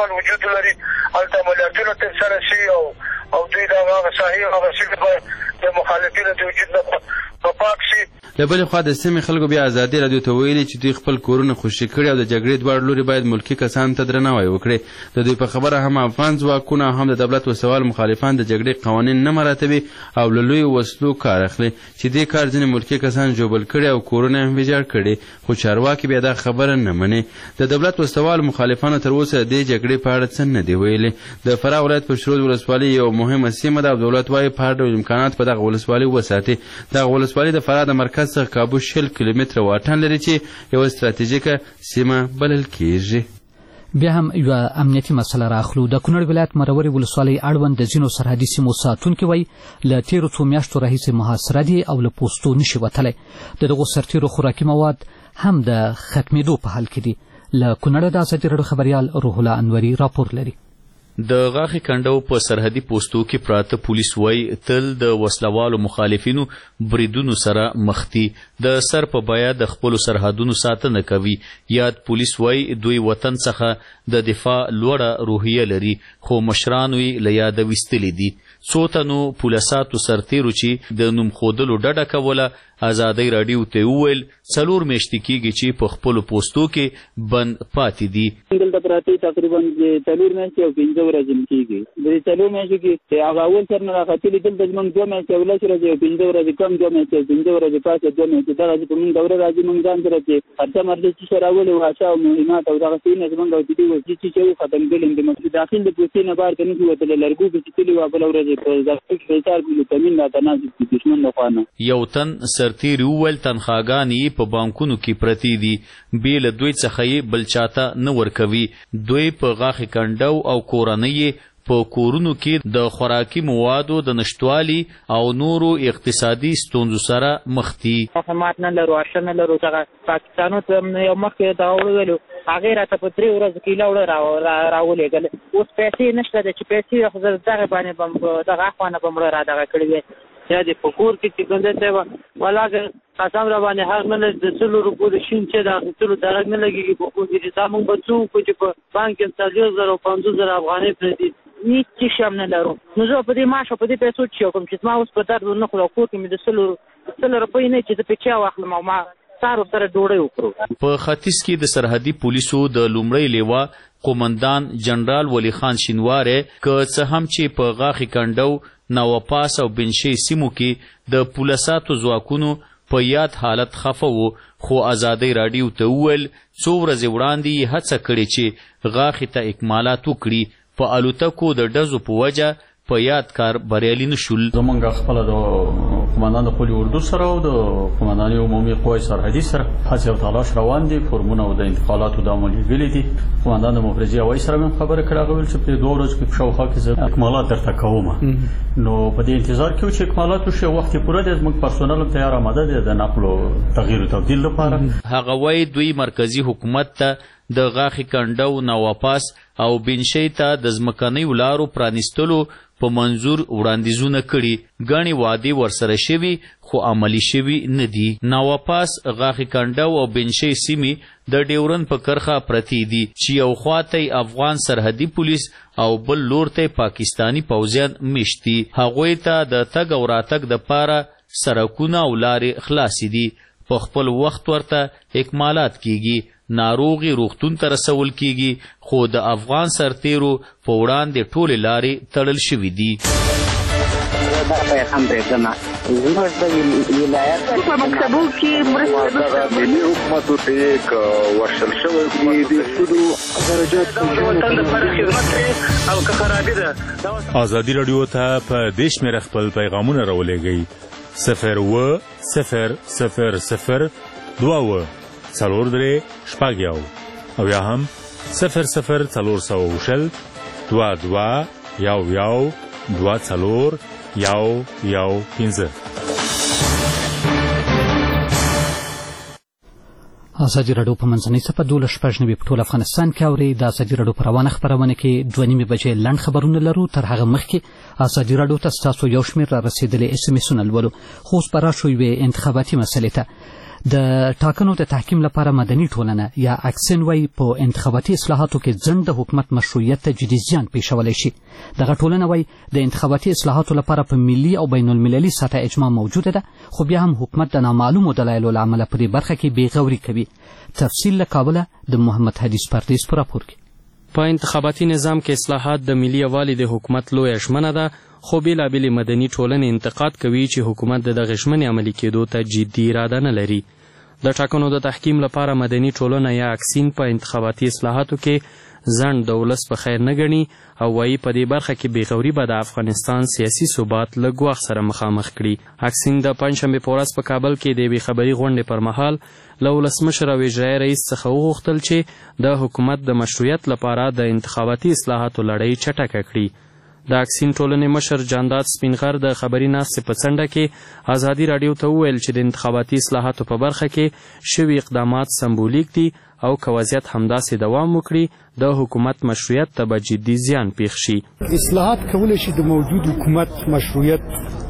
طالبان وجود لري هلته عملیاتونه ترسره شي او او دوی د هغه صحیح هغه سیمې به د مخالفینو د وجود نه په پاک شي. له بلې خوا د سیمې خلکو بیا ازادي راډیو ته ویلي چې دوی خپل کورونه خوشي کړي او د جګړې دواړه لوري باید ملکي کسانو ته درناوی وکړي. د دوی په خبره هم افغان ځواکونه او هم د دولت وسوال مخالفان د جګړې قوانین نه مراعاتوي او له لویو وسلو کار اخلي چې دې کار ځینې ملکي کسان ژوبل کړي او کورونه یې هم ویجاړ کړي، خو چارواکي بیا دا خبره نه مني. د دولت وسوال مخالفانو تر اوسه د دې جګړې په اړه څه نه دي ویلي. د فراه ولایت پشترود ولسوالي یو مهمه سیمه ده او دولت وايي په هر ډول امکانات په دغه ولسوالي وساتي. دغه ولسوالي د فراه د مرکز څخه کابو شل کیلومتره واټن لري چې یوه ستراتیژیکه سیمه بلل کیږي. بیا هم یوه امنیتي مسله راخلو. د کونړ ولایت مرورې ولسوالۍ اړوند د ځینو سرحدي سیمو ساتونکي وایي له تېرو څو میاشتو راهیسې محاصره دي او له پوستو نشي وتلی. د دغو سرتېرو خوراکي مواد هم د ختمېدو په حال کې دي. له کونړه د ازادي راډیو خبریال روح الله انوري راپور لري. د غاښې کنډو په سرحدي پوستو کې پراته پولیس وایي تل د وسلوالو مخالفینو بریدونو سره مخ دي. د سر په بیه د خپلو سرحدونو ساتنه کوي. یاد پولیس وایي دوی وطن څخه د دفاع لوړه روحیه لري، خو مشرانو یې له یاده ویستلي دي. څو تنو پولیساتو سرتېرو چې د نوم ښودلو ډډه کوله ازادۍ راډیو ته وویل څلور میاشتې کېږي چې په خپلو پوستو کې بند پاتې دي. دلته پراته تقریبا څلور میاشتې او پنځه ورځې کېږي. د دې څلور میاشتو کې هغه اول سر نه راختلي دلته زموږ دوه میاشتې او لس ورځې او پنځه ورځې کم دوه میاشتې او پنځه ورځې پاتې دوه میاشتې دغه چې په موږ دوره راځي موږ ځان سره چې هرڅه مرضي چې څه راولي وحشا او مهمات او دغه څیونه زموږ او دې وسلې چې وو ختم کړل د مسجد داخل د پوستې نه بار کنه چې وتل لرګو به چې تلي وا بل ورځې په ځکه چې تار بل تمین لا تناسب د دشمن نه خوانه. یو تن سرتېر وویل تنخواګانې په بانکونو کې پرتې دي، بې له دوی څخه یې بل چاته نه ورکوي. دوی په غاښې کنډو او کورنۍ په کورونو کې د خوراکي موادو د نشتوالي او نورو اقتصادي ستونزو سره مخ دي. خدمات نه لرو، اشه نه لرو. څنګه پاکستانو ته یو مخکې دا وړلو هغه راته په درې ورځې کې لاوړه راولېږل. اوس پیسې نشته چې پیسې خو دغه باندې بم دغه اخوانه بم را دغه کړی یا د پکور کې چې ګنده ته ولاګ قسم را باندې هر نه د څلور روپو د شین چې د څلور درک نه لګيږي په کو چې تاسو بچو کو چې په بانک کې څلور زره او پنځه زره افغانۍ پرې نیت چې شم نه لرو. نو زه په دې ماشه په دې پیسو چې کوم چې ما اوس په درد نه خو کو کې مې د څلور څلور روپۍ نه چې د پچا واخلم او ما سارو سره ډوړې وکړو. په ختیځ کې د سرحدي پولیسو د لومړی لیوا قومندان جنرال ولی خان شینواره که څه هم چې په غاښې کنډو نوپاس او بنشي سیمو کې د پولیساتو ځواکونو په یاد حالت خفه وو، خو ازادۍ راډیو ته وویل څو ورځې وړاندې یې هڅه کړې چې غاښې ته اکمالات وکړي. په الوتکو د ډزو په وجه په یاد کار بریالي نه شول. زمونږ خپله د قمندان د پولي اردو سره او د قمندان عمومي قوای سرحدي سره هڅې او تلاش روان دي. فورمونه او د انتقالاتو د عمل لیږلي دي. قمندان د مفرزي هوایي سره مې خبره کړې، هغه ویل چې په دوه ورځو کې په شاوخوا کې زه اکمالات درته کوم. نو په دې انتظار کې و چې اکمالات وشي، وخت یې پوره دی. زموږ پرسونل هم تیار آماده دی د نقل و تغییر و تبدیل لپاره. هغه وایي دوی مرکزي حکومت ته د غاښې کنډو نوپاس او بنشي ته د ځمکنیو لارو پرانیستلو په منظور وړاندیزونه کړي. ګڼې وعدې ورسره شوي خو عملي شوي نه دي. نوپاس، غاښې کنډو او بنشي سیمې د ډیورن په کرښه پرتې دي چې یو خواته افغان سرحدي پولیس او بل لور ته پاکستانی پوځیان میشت دي. هغوی ته د تګ او راتګ دپاره سړکونه او لارې خلاصې دي. په خپل وخت ورته اکمالات کیږي. ناروغي روغتون ته رسول کیږي، خو د افغان سرتېرو په وړاندې ټولې لارې تړل شوي دي. دا پیغام پرېږدمه زموږ د ولایت په مکتبو کې مرسته ملي حکومتو ته یې ورشل شوی دي د سودو درجات وطن لپاره خدمت کوي او که خرابي ده. ازادي راډیو ته په دې شمېره خپل پیغامونه راولېږئ. صفر اوه صفر صفر صفر دوه اوه څلور درې شپږ یو او یا هم صفر صفر څلور سوه شل دوه دوه یو یو دوه څلور یو یو پنځه. ازادي راډیو په منځنۍ څپه دولس شپږ نوي په ټول افغانستان کې اورئ. د ازادي راډیو په روانه خپرونه کې دوه نیمې بجې لنډ خبرونه لرو. تر هغه مخکې ازادي راډیو ته ستاسو یو شمېر را رسېدلي اس ام اسونه لولو. خو اوس به راشو یوې انتخاباتي مسلې ته. د ټاکنو د تحکیم لپاره مدني ټولنه یا اکسین وای په انتخاباتي اصلاحاتو کې ځنډ د حکومت مشروعیت ته جدي زیان پیښولی شي. دغه ټولنه وای د انتخاباتي اصلاحاتو لپاره په ملي او بین المللي سطح اجماع موجوده ده، خو بیا هم حکومت د نامعلومو دلایلو له امله په دې برخه کې بېغوري کوي. تفصیل له کابله د محمد حدیث پردیس په راپور کې. په انتخاباتي نظام کې اصلاحات د ملي یووالي د حکومت لویه ژمنه ده، خو بېلابېلې مدني ټولنې انتقاد کوي چې حکومت د دغې ژمنې عملي کېدو ته جدي اراده نه لري. د ټاکنو د تحکیم لپاره مدني ټولنه یا اکسین په انتخاباتي اصلاحاتو کې ځنډ د ولس په خیر نه ګڼي او وایي په دې برخه کې بېغوري به د افغانستان سیاسي ثبات له ګواښ سره مخامخ کړي. اکسین د پنجشنبې په ورځ په کابل کې د یوې خبري غونډې پر مهال له ولسمشر او اجرایي رئیس څخه وغوښتل چې د حکومت د مشروعیت لپاره د انتخاباتي اصلاحاتو لړۍ چټکه کړي. د اکسین ټولنې مشر جانداد سپینغر د خبري ناستې په څنډه کې ازادي راډیو ته وویل چې د انتخاباتي اصلاحاتو په برخه کې شوي اقدامات سمبولیک دي او که وضعیت همداسې دوام وکړي د حکومت مشروعیت ته به جدي زیان پیښ شي. اصلاحات کولی شي د موجود حکومت مشروعیت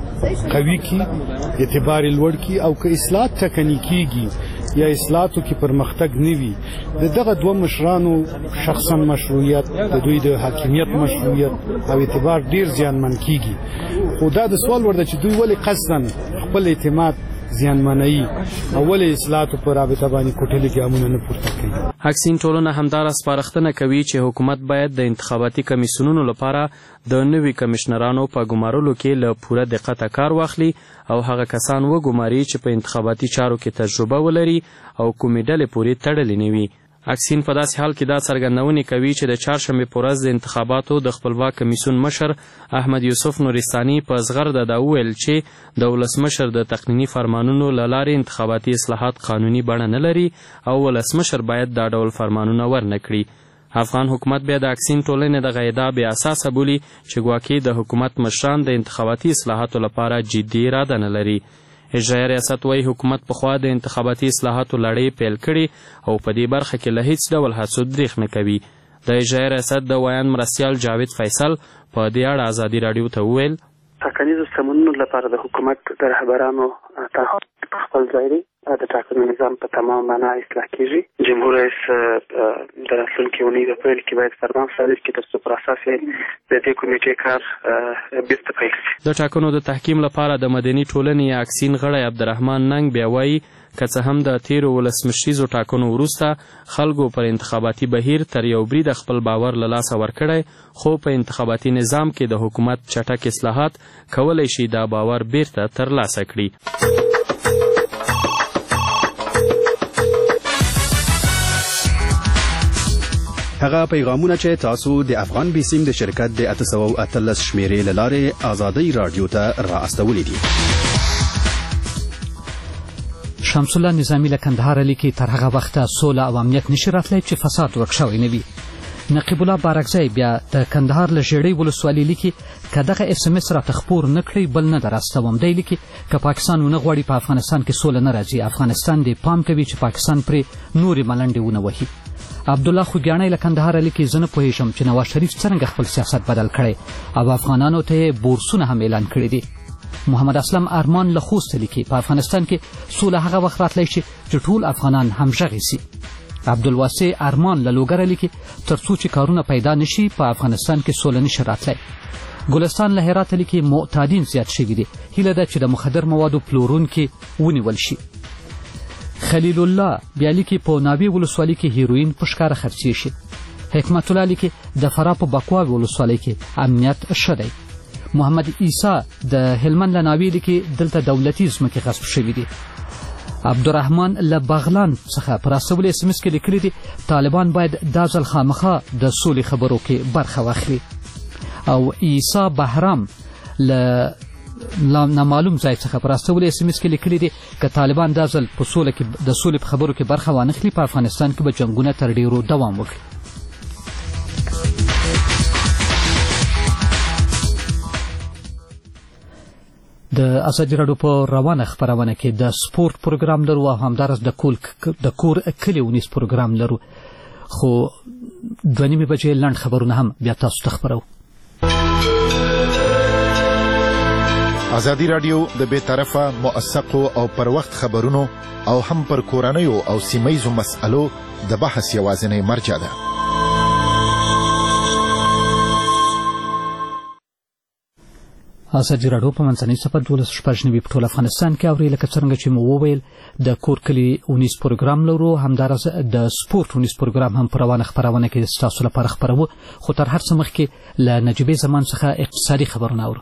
قوي کی، اعتبار لوړ کی، او که اصلاحات ټکني کیږي یا اصلاحاتو کې پرمختګ نه وي د دغه دوه مشرانو شخصا مشروعیت، د دوی د حاکمیت مشروعیت او اعتبار ډیر زیانمن کیږي. خو دا د سوال ورده چې دوی ولې قصداً خپل اعتماد زیانمنوي او ولې اصلاحاتو په رابطه باندې کوټلي ګامونه نه پورته کوي. اکسین ټولنه همدارس سپارښتنه کوي چې حکومت باید د انتخاباتي کمیسیونونو لپاره د نوي کمشنرانو په ګمارلو کې له پوره دقته کار واخلي او هغه کسان وګماري چې په انتخاباتي چارو کې تجربه ولري او کومې ډلې پورې تړلې نه وي. اکسین په داسې حال کې دا څرګندونې کوي چې د چهارشنبې په ورځ د انتخاباتو د خپلواک کمیسیون مشر احمد یوسف نورستاني په زغرده دا وویل چې د ولسمشر د تقنیني فرمانونو له لارې انتخاباتي اصلاحات قانوني بڼه نه لري او ولسمشر باید دا ډول فرمانونه ورنه کړي. افغان حکومت بیا د اکسین ټولنې دغه ادعا بې اساسه بولي چې ګواکې د حکومت مشران د انتخاباتي اصلاحاتو لپاره جدي اراده نه لري. اجرایي ریاست وایي حکومت پخوا د انتخاباتي اصلاحاتو لړۍ پیل کړې او په دې برخه کې له هیڅ ډول هڅو دریغ نه کوي. د اجرایي ریاست د ویان مرستیال جاوید فیصل په دې اړه ازادي راډیو ته وویل ټاکنیزو سمونونو لپاره د حکومت د رهبرانو تعهد په خپل ځای دی. د ټاکنو نظام په تمام معنا اصلاح کیږي. جمهور رئیس د راتلونکي اونۍ په پیل کې باید فرمان صادر کړي تر څو پر اساس د دې کمیټې کار بیرته پیل شي. د ټاکنو د تحکیم لپاره د مدني ټولنې یا اکسین غړی عبدالرحمن ننګ بیا وایي که څه هم د تیرو ولسمشریزو ټاکنو وروسته خلکو پر انتخاباتي بهیر تر یو بریده خپل باور له لاسه ورکړی، خو په انتخاباتي نظام کې د حکومت چټک اصلاحات کولی شي دا باور بیرته ترلاسه کړي. هغه پیغامونه چې تاسو د افغان بیسیم د شرکت د اته سوه او اتلس شمیرې له لارې ازادۍ راډیو ته را استولی دي. شمس الله نظامی له کندهار لیکي تر هغه وخته سوله او امنیت نشي راتلی چې فساد ورک شوی نه وي. نقیب الله بارکزی بیا د کندهار له ژیړۍ ولسوالۍ لیکي که دغه اس ام اس راته خپور نه کړئ بل نه در استوم. دی لیکي که پاکستان ونه غواړي په افغانستان کې سوله نه راځي، افغانستان دې پام کوي چې پاکستان پرې نورې ملنډې ونه وهي. عبدالله خوګیاڼی له کندهار لیکي زه نه پوهېږم چې نواز شریف څرنګه خپل سیاست بدل کړی او افغانانو ته یې بورسونه هم اعلان کړي دي. محمد اسلم ارمان له خوست لیکي په افغانستان کې سوله هغه وخت راتلی شي چې ټول افغانان همغږي سي. عبدالواسع ارمان له لوګره لیکي تر څو چې کارونه پیدا نشي په افغانستان کې سوله نشي راتلی. ګلستان له هرات لیکي معتادین زیات شوي دي، هیله ده چې د مخدر موادو پلورونکي ونیول شي. خلیل الله بیا لیکي په ناوې ولسوالۍ کې هیروین په ښکاره خرڅې شي. حکمت الله لیکي د فراه په بکواوي ولسوالۍ کې امنیت ښه دی. محمد عیسی د هلمند له ناوې لیکي دلته دولتي ځمکې غصب شوي دي. عبدالرحمن له بغلان څخه په راستولي اس ام اس کې لیکلي دي طالبان باید دا ځل خامخا د سولې خبرو کې برخه واخلي. او عیسی بهرام له نامعلوم ځای څخه په راستولي اس ام اس کې لیکلي دي که طالبان دا ځل په سوله کې د سولې په خبرو کې برخه وانخلي په افغانستان کې به جنګونه تر ډیرو دوام وکړي. د ازادي راډیو په روانه خپرونه کې د سپورت پروګرام لرو او همدارس د کول د کور کلی ونیس پروګرام لرو، خو دوه نیمې بجې لنډ خبرونه هم بیا تاسو ته خپرو. ازادي راډیو د بې طرفه موثقو او پر وخت خبرونو او هم پر کورنیو او سیمهیزو مسألو د بحث یوازینی مرجع ده. ازادي راډیو په منځنۍ صفحه دولس شپږ نوي په ټول افغانستان کې اوري، لکه څرنګه چې مو وویل د کور کلي اونیز پروګرام لرو، همداراز د سپورت اونیز پروګرام هم په روانه خپرونه کې ستاسو لپاره خپروو. خو تر هر څه مخکې له نجیبې زمان څخه اقتصادي خبرونه اورو.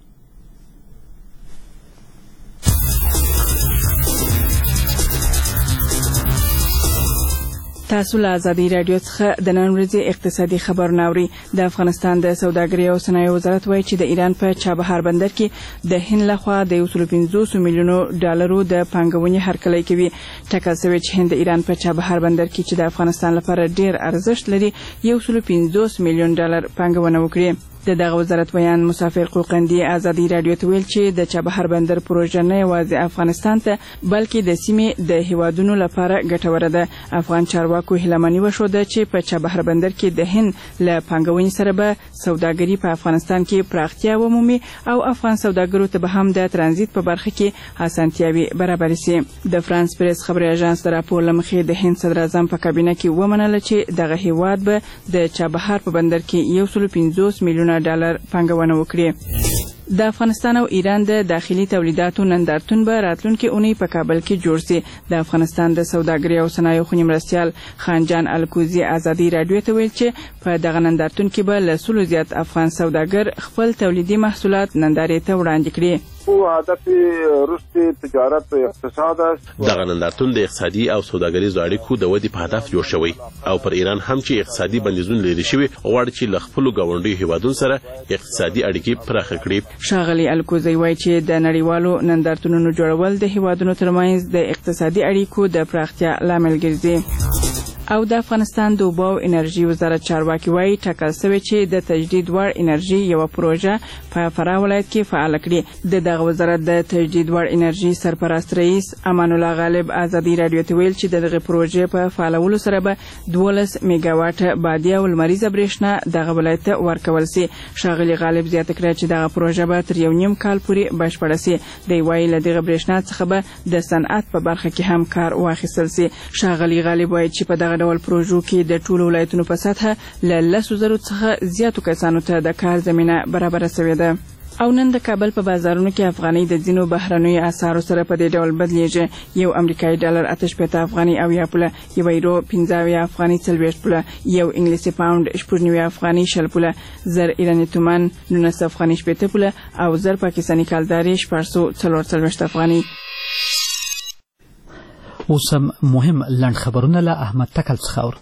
تاسو له ازادي راډیو څخه د نن ورځې اقتصادي خبرونه اورئ. د افغانستان د سوداګرۍ او صنایعو وزارت وایي چې د ایران په چابهار بندر کې د هند لخوا د یو سل پنځوس میلیونو ډالرو د پانګونې هرکلی کوي. ټاکل شوی چې هند د ایران په چابهار بندر کې چې د افغانستان لپاره ډیر ارزښت لري یو سل پنځوس میلیون ډالر پانګونه وکړي. د دغه وزارت بیان مسافر قوقندي ازادي راډیو ته ویل چې د چابهار بندر پروژه نه یوازې افغانستان ته بلکې د سیمې د هیوادونو لپاره ګټوره ده. افغان چارواکو هیلهمني وښوده چې په چابهار بندر کې د هند له پانګونې سره به سوداګري په افغانستان کې پراختیا ومومي او افغان سوداګرو ته به هم د ترانزیت په برخه کې اسانتیاوي برابر شي. د فرانس پریس خبري اژانس د راپور لمخې د هند صدر اعظم په کابینه کې ومنله چې دغه هیواد به د چابهار په بندر کې یو سل پنځوس میلیون ډالر پانګونه وکړي. د افغانستان او ایران د داخلي تولیداتو نندارتون به راتلونکي اونۍ په کابل کې جوړ شي. د افغانستان د سوداګرۍ او صنایعو خونې مرستیال خانجان الکوزي ازادي راډیو ته ویل چې په دغه نندارتون کې به له سلو زیات افغان سوداګر خپل تولیدي محصولات نندارې ته وړاندې کړي. او هدف رشد تجارت و اقتصاد است. دغه نندارتون د اقتصادي او سوداګریزو اړیکو د ودې په هدف جوړ شوی او پر ایران هم چې اقتصادي بندیزونه لري شوی غواړي چې له خپلو ګاونډیو هیوادونو سره اقتصادي اړیکې پراخ کړي. ښاغلي الکوزي وایي چې د نړیوالو نندارتونونو جوړول د هیوادونو ترمنځ د اقتصادي اړیکو د پراختیا لامل ګرځي. او د افغانستان د اوبو او انرژي وزارت چارواکي وایي ټاکل شوی چې د تجدید وړ انرژي یو پروژه په فراه ولایت کې فعال کړي. د دغه وزارت د تجدید وړ انرژي سرپرست رئیس امان الله غالب ازادي راډیو ته ویل چې دغه پروژه په فعالولو سره به دولس میگا واټ بادي او لمریزه برېښنا دغه ولایت ته ورکول شي. ښاغلي غالب زیاته کړه چې دغه پروژه به تر یو نیم کال پورې بشپړه شي. دی وایي له دغه برېښنا څخه به د صنعت په برخه کې هم کار واخیستل شي. ښاغلي غالب وایي چې په دغه ډول پروژو کې د ټولو ولایتونو په سطحه له لسو زرو څخه زیاتو کسانو ته د کار زمینه برابره شوې ده. او نن د کابل په بازارونو کې افغانۍ د ځینو بهرنیو اسعارو سره په دې ډول بدلیږي. یو امریکایي ډالر اته شپېته افغانۍ او یا پوله، یو یورو پنځه اویا افغانۍ څلوېښت پوله، یو انګلیسي پاونډ شپږ نوي افغانۍ شل پوله، زر ایراني تومان نولس افغانۍ شپېته پوله او زر پاکستاني کالداري شپږ سوه څلور څلوېښت افغانۍ. اوس هم مهم لنډ خبرونه له احمد تکل څخه اورو.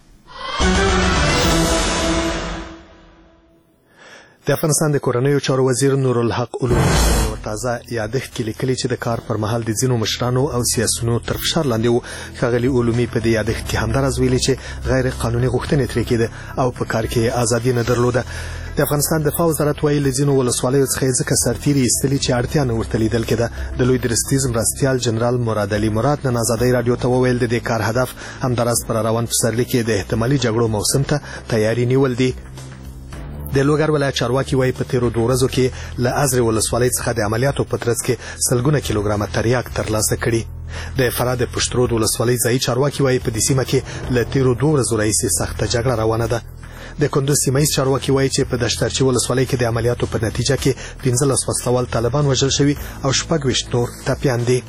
د افغانستان د کورنیو چارو وزیر نورالحق علوم تازه یادښت کې لیکلي چې د کار پر مهال د ځینو مشرانو او سیاسونو تر فشار لاندې وو. ښاغلي علومي په دې یادښت کې همداراز ویلي چې غیر قانوني غوښتنې ترې کېده او په کار کې ازادي نه درلوده. د افغانستان دفاع وزارت وایي له ځینو ولسوالیو څخه یې ځکه سرتیري ایستلي چې اړتیا نه ورته لیدل کېده. د لوی درستیز مرستیال جنرال مراد علي مراد نن ازادۍ راډیو ته وویل د دې کار هدف همداراز پر روان پسرلي کې د احتمالي جګړو موسم ته تیاری نیول دي. د لوګر ولایت چارواکي وایي په تیرو دوه ورځو کې له ازرې ولسوالۍ څخه د عملیاتو په ترڅ کې سلګونه کیلوګرامه تریاک ترلاسه کړي. د فراه د پشترود ولسوالۍ ځایي چارواکي وایي په دې سیمه کې له تیرو دوه ورځو راهیسې سخته جګړه روانه ده. د کندوز سیمه ییز چارواکي وایي چې په دشترچي ولسوالۍ کې د عملیاتو په نتیجه کې پنځلس وسلوال طالبان وژل شوي او شپږ ویشت نور ټپیان دي.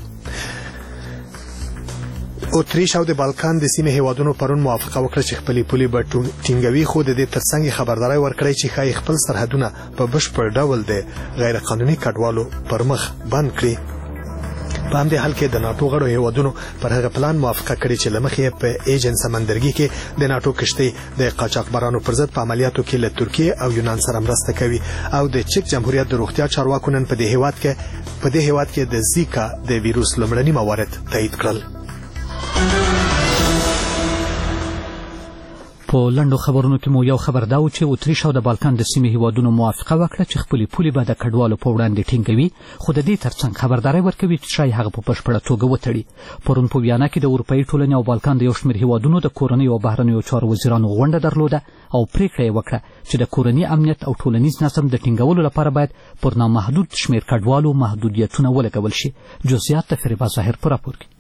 اتریش او د بالکان د سیمې هیوادونو پرون موافقه وکړه چې خپلې پولې به ټینګوي، خو د دې ترڅنګ خبرداری ورکړی چې ښایي خپل سرحدونه په بشپړ ډول د غیر قانوني کډوالو پر مخ بند کړي. په همدې حال کې د ناټو غړو هیوادونو پر هغه پلان موافقه کړې چې له مخې په ایجن سمندرګي کې د ناټو کشتۍ د قاچاقبرانو پر ضد په عملیاتو کې له ترکیې او یونان سره مرسته کوي. او د چک جمهوریت د روغتیا چارواکو نن په دې هیواد کې په دې هیواد کې د زیکا د ویروس لومړني موارد تایید کړل. په لنډو خبرونو کې مو یو خبر دا و چې اتریش او د بالکان د سیمې هیوادونو موافقه وکړه چې خپلې پولې به د کډوالو په وړاندې ټینګوي، خو د دې ترڅنګ خبرداری ورکوي چې ښایي هغه په بشپړه توګه وتړي. پرون په ویانا کې د اروپایي ټولنې او بالکان د یو شمېر هیوادونو د کورنیو او بهرنیو چارو وزیرانو غونډه درلوده او پریکړه یې وکړه چې د کورني امنیت او ټولنیز نظم د ټینګولو لپاره باید پر نامحدود شمېر کډوالو محدودیتونه ولګول شي. جزئیات د فریبا ظاهر په راپور کې.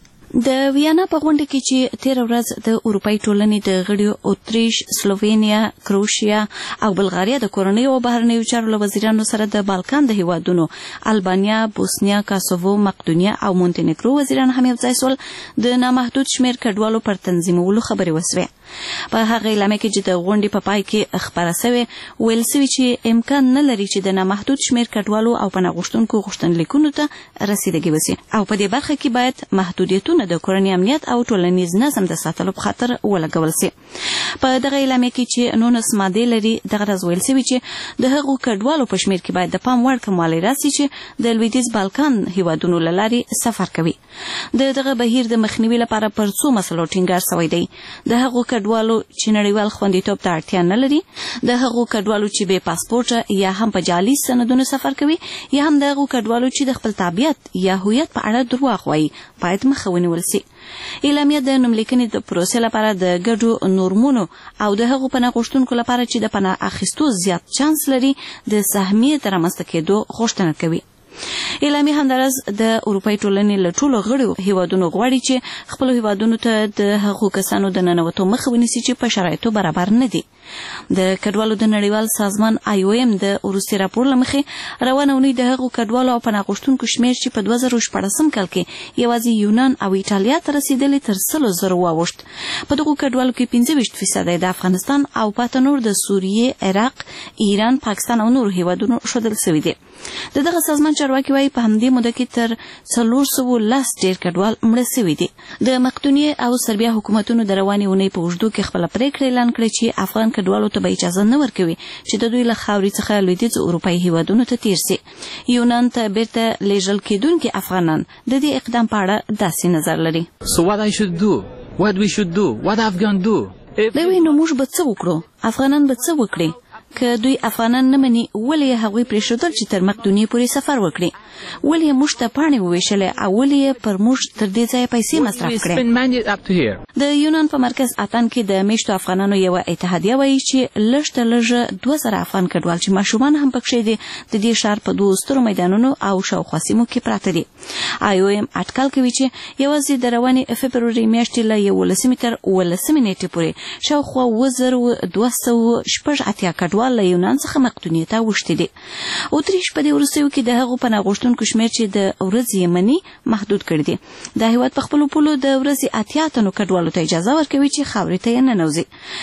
د ویانا په غونډه کې چې تیر ورځ د اروپایي ټولنې د غړیو اتریش، سلووینیا، کروشیا او بلغاریا د کورنیو او بهرنیو چارو له وزیرانو سره د بالکان د هیوادونو البانیا، بوسنیا، کاسوو، مقدونیا او مونټینګرو وزیران هم یو ځای سول د نامحدود شمېر کډوالو پر تنظیمولو خبرې وسوې. په هغه اعلامیه کې چې د غونډې په پای کې خبره سوې ویل سوي چې امکان نه لري چې د نامحدود شمېر کډوالو او پناه غوښتونکو غوښتنلیکونو ته رسیدګي وسي او په دې برخه کې باید محدودیتونه د کورني امنیت او ټولنیز نظم د ساتلو په خاطر ولګول سي. په دغه اعلامیه کې چې نونس ماده لري دغه راز ویل سوي چې د هغو کډوالو په شمېر کې باید د پام وړ کموالی راسي چې د لویدیځ بالکان هیوادونو له لارې سفر کوي. د دغه بهیر د مخنیوي لپاره پر څو مسلو ټینګار سوی دی. د هغو کډوالو چې نړیوال خوندیتوب ته اړتیا نه لري، د هغو کډوالو چې بې پاسپورټه یا هم په جعلي سندونو سفر کوي، یا هم د هغو کډوالو چې د خپل تابعیت یا هویت په اړه دروغ وایي باید مخه ونیول سي. اعلامیه د نوملیکنې د پروسې لپاره د ګډو نورمونو او د هغو پناه غوښتونکو لپاره چې د پناه اخیستو زیات چانس لري د سهمیې د رامنځته کېدو غوښتنه کوي. اعلامیه همداراز د اروپایي ټولنې له ټولو غړو هیوادونو غواړي چې خپلو هیوادونو ته د هغو کسانو د ننوتو مخه ونیسي چې په شرایطو برابر نه دي. د کډوالو د نړیوال سازمان آی او ایم د وروستي راپور له مخې روانه اونۍ د هغو کډوالو او پناه غوښتونکو شمېر چې په دوه زره شپاړسم کال کې یوازې یونان او ایټالیا ته رسېدلي تر سلو زرو واوښت. په دغو کډوالو کې پنځه ویشت فیصده د افغانستان او پاته نور د سوریې، عراق، ایران، پاکستان او نورو هیوادونو ښودل سوي دي. د دغه سازمان چارواکي وایي په همدې موده کې تر څلور سوه لس ډېر کډوال مړه سوي دي. د مقدونیې او سربیا حکومتونو د روانې اونۍ په اوږدو کې خپله پرېکړه اعلان کړې چې افغان کډوالو ته به اجازه نه ورکوي چې د دوی له خاورې څخه لویدیځ اروپایي هیوادونو ته تیر سي. یونان ته بیرته لیږل کېدونکي افغانان د دې اقدام په اړه داسې نظر لري. So what I should do? What we should do? What Afghan do? دوی وایي نو موږ به څه وکړو؟ افغانان به څه وکړي؟ که دوی افغانان نه مني ولې هغوی پرېښودل چې تر مقدونیې پورې سفر وکړي؟ ولې موږ ته پاڼې وویشلې او ولې پر موږ تر دې ځایه پیسې مصرف کړې؟ د یونان په مرکز اتن کې د میشتو افغانانو یوه اتحادیه وایي چې لږ تر لږه دوه زره افغان کډوال چې ماشومان هم پکښې دي د دې ښار په دوو سترو میدانونو او شاوخوا سیمو کې پراته دي. آی او ایم اټکل کوي چې یوازې د روانې فبروري میاشتې له یولسمې تر اوولسمې نیټې پورې شاوخوا اووه زره دوه سوه شپږ اتیا کډوال له یونان څخه مقدونیې ته اوښتي دي. اتریش په دې وروستیو کې د هغو پناه غوښتونکو شمېر چې د ورځې یې مني محدود کړي دي. دا هیواد په خپلو پولو د ورځې اتیا تنو کډوالو ته اجازه ورکوي چې خاورې ته یې ننوځي.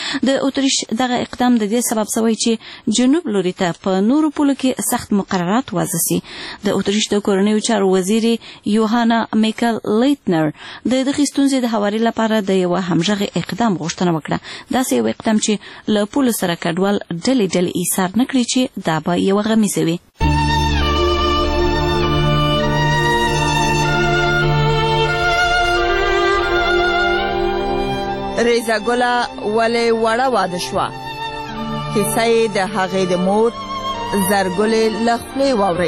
د اتریش دغه اقدام د دې سبب سوی چې جنوب لوري ته په نورو پولو کې سخت مقررات وضع سي. د اتریش د کورنیو چارو وزیرې یوهانا میکل لیتنر د دغې ستونزې د هواري لپاره د یوه همغږي اقدام غوښتنه وکړه. داسې یو اقدام چې له پولو سره کډوال ډلې ډلې ایثار نه کړي چې دا به یوه غمیزه وي. ریزه ګله ولې وړه واده شوه؟ کیسه یې د هغې د مور زرګلې له خولې واورئ.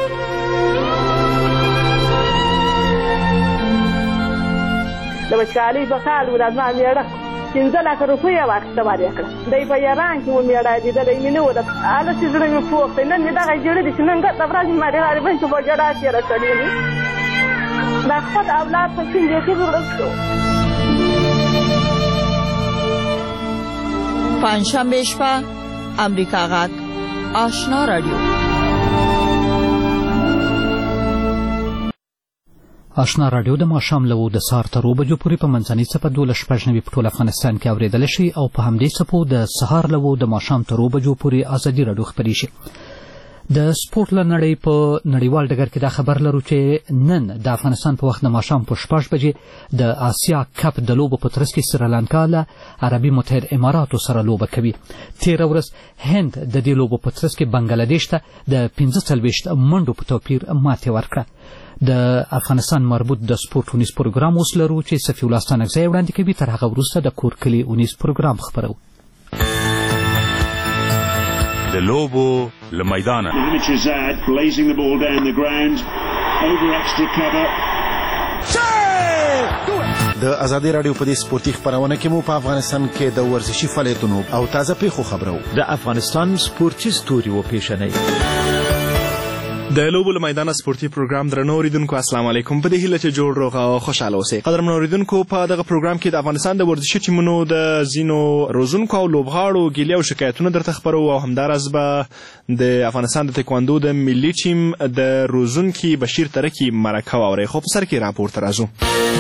د وچکالۍ په کال و د زما مېړه پنځه لکه روپۍ یې واخیسته وارې کړه. دی په ایران کې و مېړه لیدلی مې نه و. هلته زړه مې پوخ دی. نن مې دغه ژړه دي چې نن ګټه ورځ مې مالې غریبۍ چې په ژړا تېره کړې دي. دا خپل اولاد په سیندې کې ورک شو. پنجشنبې شپه امریکا غږ آشنا رادیو. آشنا رادیو د ماښام له اووه د سهار تر اووه بجو پورې په منځنۍ څپه دولس شپږ نوي په ټول افغانستان کې اورېدلی شي او په همدې څپو د سهار له اووه د ماښام تر اووه بجو پورې ازادي رادیو خپرې شي. د سپورت له نړۍ په نړیوال ډګر کې دا خبر لرو چې نن د افغانستان په وخت د ماښام په شپږ بجې د آسیا کپ د لوبو په ترڅ کې سریلانکا له عربي متحد اماراتو سره لوبه کوي. تېره ورځ هند د دې لوبو په ترڅ کې بنګلادیش ته د پنځه څلوېښت منډو په توپیر ماتې ورکړه. د افغانستان مربوط د سپورت اونیز پروګرام اوس لرو چې صفي الله ستانکزی وړاندې کوي. تر هغه وروسته د کور کلي اونیز پروګرام خپرو. د لوبو له میدانه د ازادي رادیو په دې سپورتي خبرونه کې مو په افغانستان کې د ورزشي فعالیتونو او تازه پیښو خبرو. د افغانستان سپورتي ستوري و پیشنۍ د لوبو له میدانه سپورتي پروګرام درنو اوریدونکو السلام علیکم. په دې هیله چې جوړ روغ او خوشاله اوسئ. قدرمن اوریدونکو په دغه پروګرام کې د افغانستان د ورزشي ټیمونو د ځینو روزونکو او لوبغاړو ګیلې او شکایتونه درته خپرو او همداراز به د افغانستان د تکواندو د ملي ټیم د روزونکي بشیر ترکی مرکه واورئ. خو په سر کې راپور ته راځو.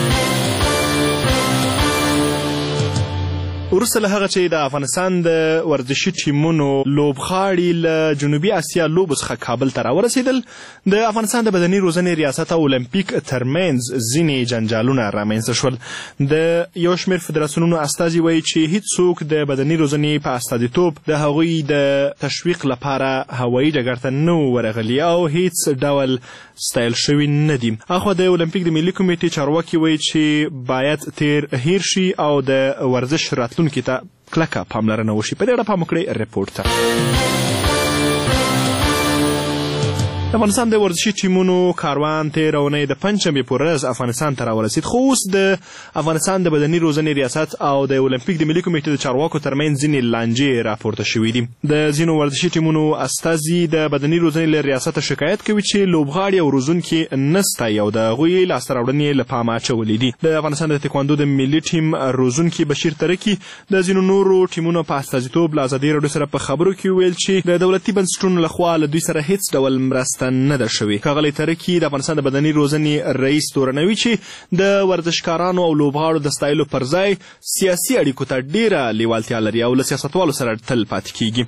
وروسته له هغه چې د افغانستان د ورزشي ټیمونو لوبغاړي له جنوبي اسیا لوبو څخه کابل ته راورسېدل، د افغانستان د بدني روزنې ریاست او اولمپیک ترمنځ ځینې جنجالونه رامنځته شول. د یو شمېر فدراسیونونو استازي وایي چې هیڅوک د بدني روزنې په استازیتوب د هغوی د تشویق لپاره هوایي ډګر ته نه و ورغلي او هیڅ ډول ستایل شوي نه دي. اخوا د اولمپیک د ملي کمیټې چارواکي وایي چې باید تیر هیر شي او د ورزش راتلونکي ته کلکه پاملرنه وشي. په دې اړه پام وکړئ رپورټ ته. د افغانستان د ورزشي ټیمونو کاروان تېره اونۍ د پنجشنبې په ورځ افغانستان ته راورسېد، خو اوس د افغانستان د بدني روزنې ریاست او د اولمپیک د ملي کمیټې د چارواکو ترمنځ ځینې لانجې راپورته شوي دي. د ځینو ورزشي ټیمونو استازي د بدني روزنې له ریاسته شکایت کوي چې لوبغاړي او روزونکي نه ستایي او د هغوی لاسته راوړنې له پامه اچولې دي. د افغانستان د تکواندو د ملي ټیم روزونکي بشیر ترکی د ځینو نورو ټیمونو په استازیتوب له ازادي راډیو سره په خبرو کې ویل چې د دولتي بنسټونو لخوا له دوی سره هیڅ ډول مرسته نه ده شوې. ښاغلی ترکی د افغانستان د بدني روزنې رئیس تورنوي چې د ورزشکارانو او لوبغاړو د ستایلو پر ځای سیاسي اړیکو ته ډېره لیوالتیا لري او له سیاستوالو سره تل پاتې کیږي.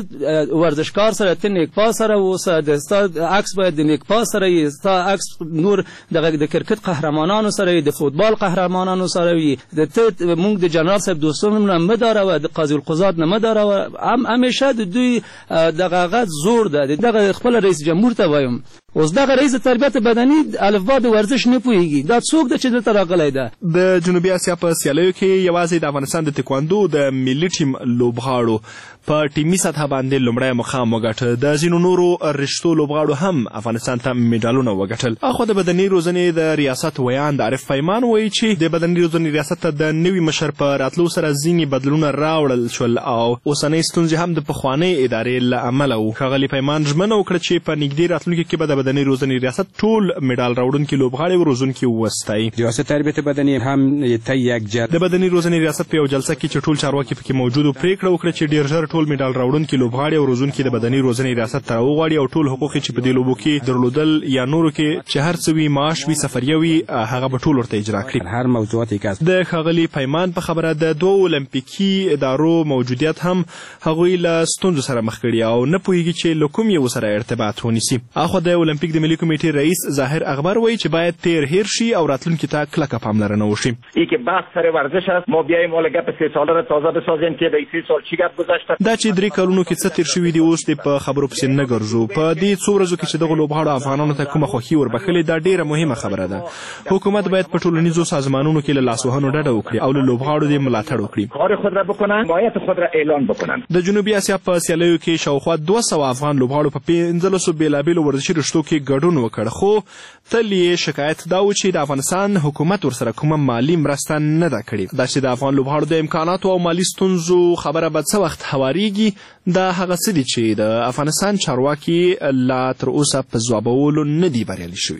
ته ورزشکار سره ته نیکپا سره اوسه، د ستا عکس باید د نیکپا سره وي، ستا عکس نور دغه د کرکټ قهرمانانو سره وي، د فوتبال قهرمانانو سره وي. ته موږ د جنرال صاحب دوستانو نه مه ډاروه، د قاضي القضات نه مه ډاروه. همیشه د دوی دغه غږ زور ده. دغه خپل رئیس جمهور ته وایم اوس دغه رئیس تربیت بدني الفبا د ورزش نه پوهېږي، دا څوک ده چې دلته راغلی ده؟ د جنوبي اسیا په سیالیو کې یوازې د افغانستان د تکواندو د ملي ټیم لوبغاړو په ټیمي سطحه باندې لومړی مقام وګټه. د ځینو نورو رشتو لوبغاړو هم افغانستان ته میډالونه وګټل. اخوا د بدني روزنې د ریاست ویان د عارف پیمان وایي چې د بدني روزنې ریاست ته د نوي مشر په راتلو سره ځینې بدلونونه راوړل شول او اوسنۍ ستونزې هم د پخوانۍ ادارې له امله وو. ښاغلي پیمان ژمنه وکړه چې په نږدې راتلونکي کې به د بدني روزنې ریاست ټول میډال راوړونکي لوبغاړي او روزونکي وستایي. ریاست تربیت بدني هم یکجا د بدني روزنې ریاست په یو جلسه کې چې ټول چارواکي پکې موجود وو پریکړه وکړه چې ډېر ژر ټول میډال راوړونکي لوبغاړي او روزونکي د بدني روزنې ریاست ته راوغواړي او ټول حقوق چې په دې لوبو کې درلودل یا نورو کې چې هر څه وي، معاش وي، سفریه وي، هغه به ټول ورته اجرا کړي. هر موضوعات یې د ښاغلي پیمان په خبره د دوو اولمپیکي ادارو موجودیت هم هغوی له ستونزو سره مخ کړي او نه پوهېږي چې له کوم یو سره ارتباط ونیسي. اخوا د اولمپیک د ملي کمیټې رئیس ظاهر اخبار وایي چې باید تیر هیر شي او راتلونکي ته کلکه پاملرنه وشي. ای که بحث سر ورزش است، ما بیاییم حالا گپ سه ساله را تازه بسازیم که د سه سال چی گپ گذشته. دا چې درې کلونو کې څه تیر شوي دي اوس دې په خبرو پسې نه ګرځو. په دې څو ورځو کې چې دغو لوبغاړو افغانانو ته کومه خوښي وربښلې دا ډېره مهمه خبره ده. حکومت باید په ټولنیزو سازمانونو کې له لاسوهنو ډډه وکړي او له لوبغاړو دې ملاتړ وکړي. کار خود را بکنن، حمایت خود را اعلان بکنن. د جنوبي اسیا په سیالیو کې شاوخوا دوه سوه افغان لوبغاړو په پنځلسو بېلابېلو ورزشي رشتو کې ګډون وکړ، خو تل یې شکایت دا و چې د افغانستان حکومت ورسره کومه مالي مرسته نه ده کړې. دا چې د افغان لوبغاړو د امکاناتو او مالي ستونزو خبره به څه وخت هوارېږي، دا هغه څه دي چې د افغانستان چارواکي لا تر اوسه په ځوابولو نه دي بریالي شوي.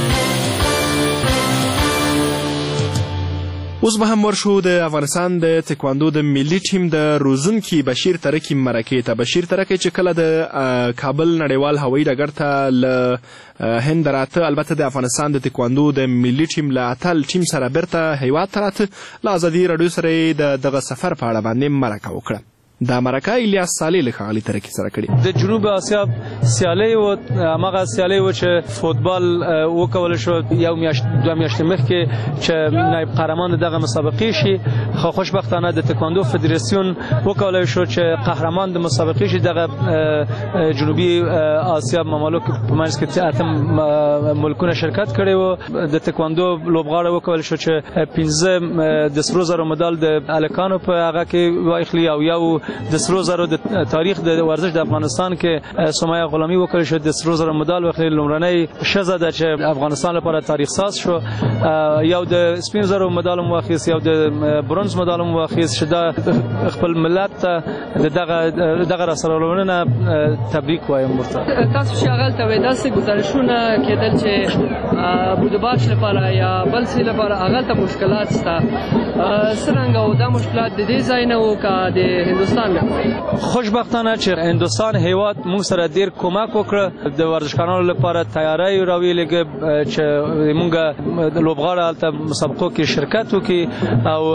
اوس به هم ورشو د افغانستان د تکواندو د ملي ټیم د روزونکي بشیر ترکی مرکې ته. بشیر ترکی چې کله د کابل نړیوال هوایي ډګر ته له هند راته، البته د افغانستان د تکواندو د ملي ټیم له اتل ټیم سره بیرته هیواد ته راته، له ازادي راډیو سره یې د دغه سفر په اړه باندې مرکه وکړه. دا مرکه الیاس صالح له ښاغلي ترکي سره کړې. د جنوب اسیا سیالۍ و هماغه سیالۍ و چې فوتبال وکول شو یو میاشت دوه میاشتې مخکې چې نایب قهرمان دغه مسابقې شي، خو خوشبختانه د تکواندو فدراسیون وکولای شو چې قهرمان د مسابقې شي. دغه جنوبي اسیا ممالک په منځ کې اتم ملکونه شرکت کړي وو. د تکواندو لوبغاړو وکول شو چې پنځه د سرو زرو مډال د الکانو په هغه کې واخلي او یو د سرو زرو د تاریخ د ورزش د افغانستان کې سمیه غلامی وکړ شو د سرو زرو مډال واخلي. لومړنۍ ښځه ده چې افغانستان لپاره تاریخ ساز شو. یو د سپین زرو مډال مو واخیست، یو د برونز مډال مو واخیست چې دا خپل ملت ته دغه دغه راسره تبریک وایم ورته. تاسو شغال ته وې داسې گزارشونه کېدل چې بودباش لپاره یا بل څه لپاره هغه ته مشکلات شته، څرنګه و دا مشکلات د دې ځای نه و که د هندوستان؟ خوشبختانه چې هندوستان هیواد موږ سره ډیر کومک وکړ د ورزشکارانو لپاره تیاری راویلګ چې موږ د لوبغاړو هلته مسابقو کې شرکت وکړي او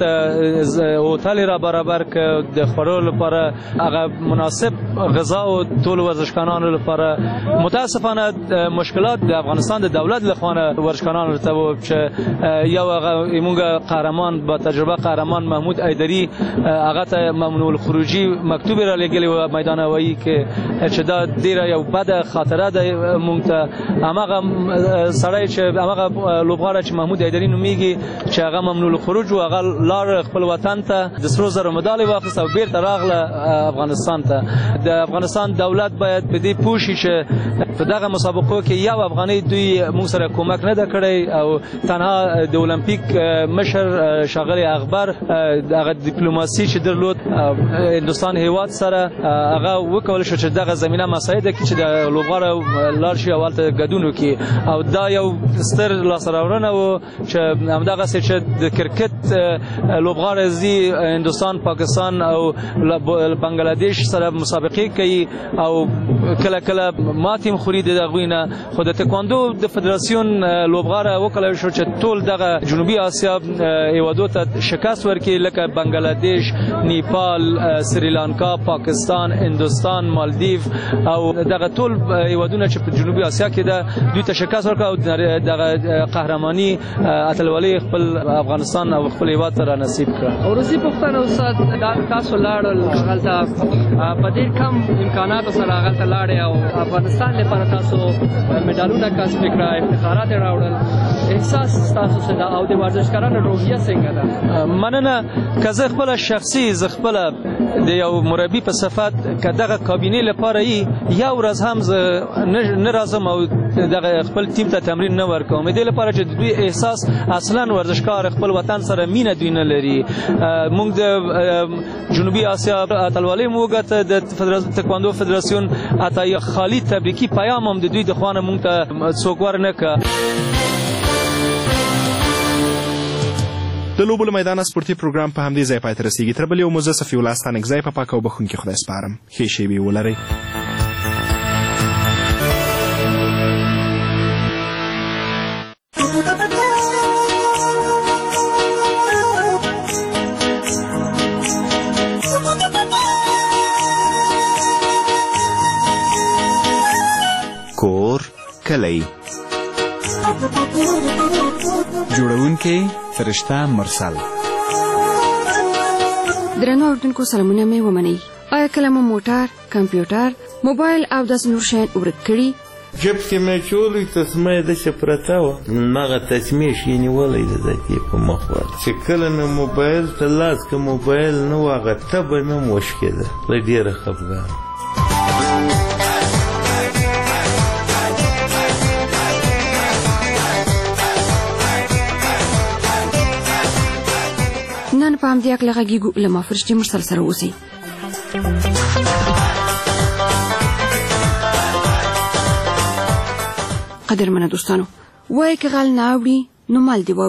هلته هوټل را برابر کړ د خوړو لپاره هغه مناسب غذا او ټول ورزشکارانو لپاره. متاسفانه مشکلات د افغانستان د دولت لخوا ورزشکارانو ته و چې یو هغه موږ قهرمان با تجربه قهرمان محمود ایدری هغه ته ممنوع الخروجی مکتوب را لګلی و میدان هوایی کې چې دا ډیره یو بده خاطره ده مونږ ته. هغه سړی چې هغه لوبغاړی چې محمود ایدری نومیږي چې هغه ممنوع الخروج و هغه لار خپل وطن ته د سرو زرو مډال واخیست او بیرته راغله افغانستان ته. د افغانستان دولت باید په دې پوه شي چې په دغه مسابقو کې یو افغاني دوی موږ سره کومک نه ده کړی او تنها د اولمپیک مشر ښاغلی اخبار هغه ډیپلوماسي چې درلود هندوستان هیواد سره هغه وکول شو چې دغه زمينه مساعده کې چې د لوبغاړو لار شي او البته ګډون وکړي او دا یو ستر لاسراورنه و چې همدغه چې د کرکټ لوبغاړو زی هندوستان پاکستان او بنگلاديش سره مسابقه کوي او کله کله ماتیم خوري د غوینه. خو د تکواندو د فدراسیون لوبغاړو وکول شو چې ټول دغه جنوبي اسیا هیوادو ته شکست ورکړي لکه بنگلاديش، نیپال، سریلانکا، پاکستان، هندوستان، مالدیو او دغه ټول هیوادونه چې په جنوبي اسیا کې ده دوی ته شکست ورکړ او دغه قهرماني اتلولي خپل افغانستان او خپل هیواد ته نصیب کړ. ورسې پښتنه استاد تاسو لاړل هغه په ډېر کم امکاناتو سره هغه ته لاړې او افغانستان لپاره تاسو مډالونه کسب کړئ، افتخارات راوړل. احساس تاسو څه او د ورزشکارانو روحیه څنګه ده؟ مننه. که زه خپل شخصي زه خپل د یو مربي په صفت که دغه کابینې لپاره یو ورځ هم زه نه راځم او دغه خپل ټیم ته تمرین نه ورکوم د دې لپاره چې دوی احساس اصلا ورزشکار خپل وطن سره مینه دوی نه لري. موږ د جنوبي اسیا اتلولۍ موږ ته د تکواندو فدراسیون اته خالی تبریکي پیغام هم د دوی د خوانه موږ ته څوک ورنکړه. د لوبو له میدانه سپورتي پروګرام په همدې ځای پای ته رسیږي. تر بل یو موزه صفي الله ستانک ځای په پاک او بخښونکي خدای سپارم. ښې شېبې ولرئ. کور کلی جوړونکي فرشته مرسل. درنو اوردونکو سلامونه مې ومنئ. آیا کله مو موټر، کمپیوټر، موبایل او داسې نور شیان ورک کړي؟ جب کې مې چولې تسمه د شپرتا و مغه تسمه شي نیولې د دې په مخ ور چې کله مې موبایل ته لاس کې موبایل نو هغه ته به مې مشکله ل ډیره خفګان. نن په همدې اړه غږیږو له ما فرشتې مرسل سره اوسئ. قدرمنه دوستانو، وایي که غل نه اوړي نو مال دې واوړي.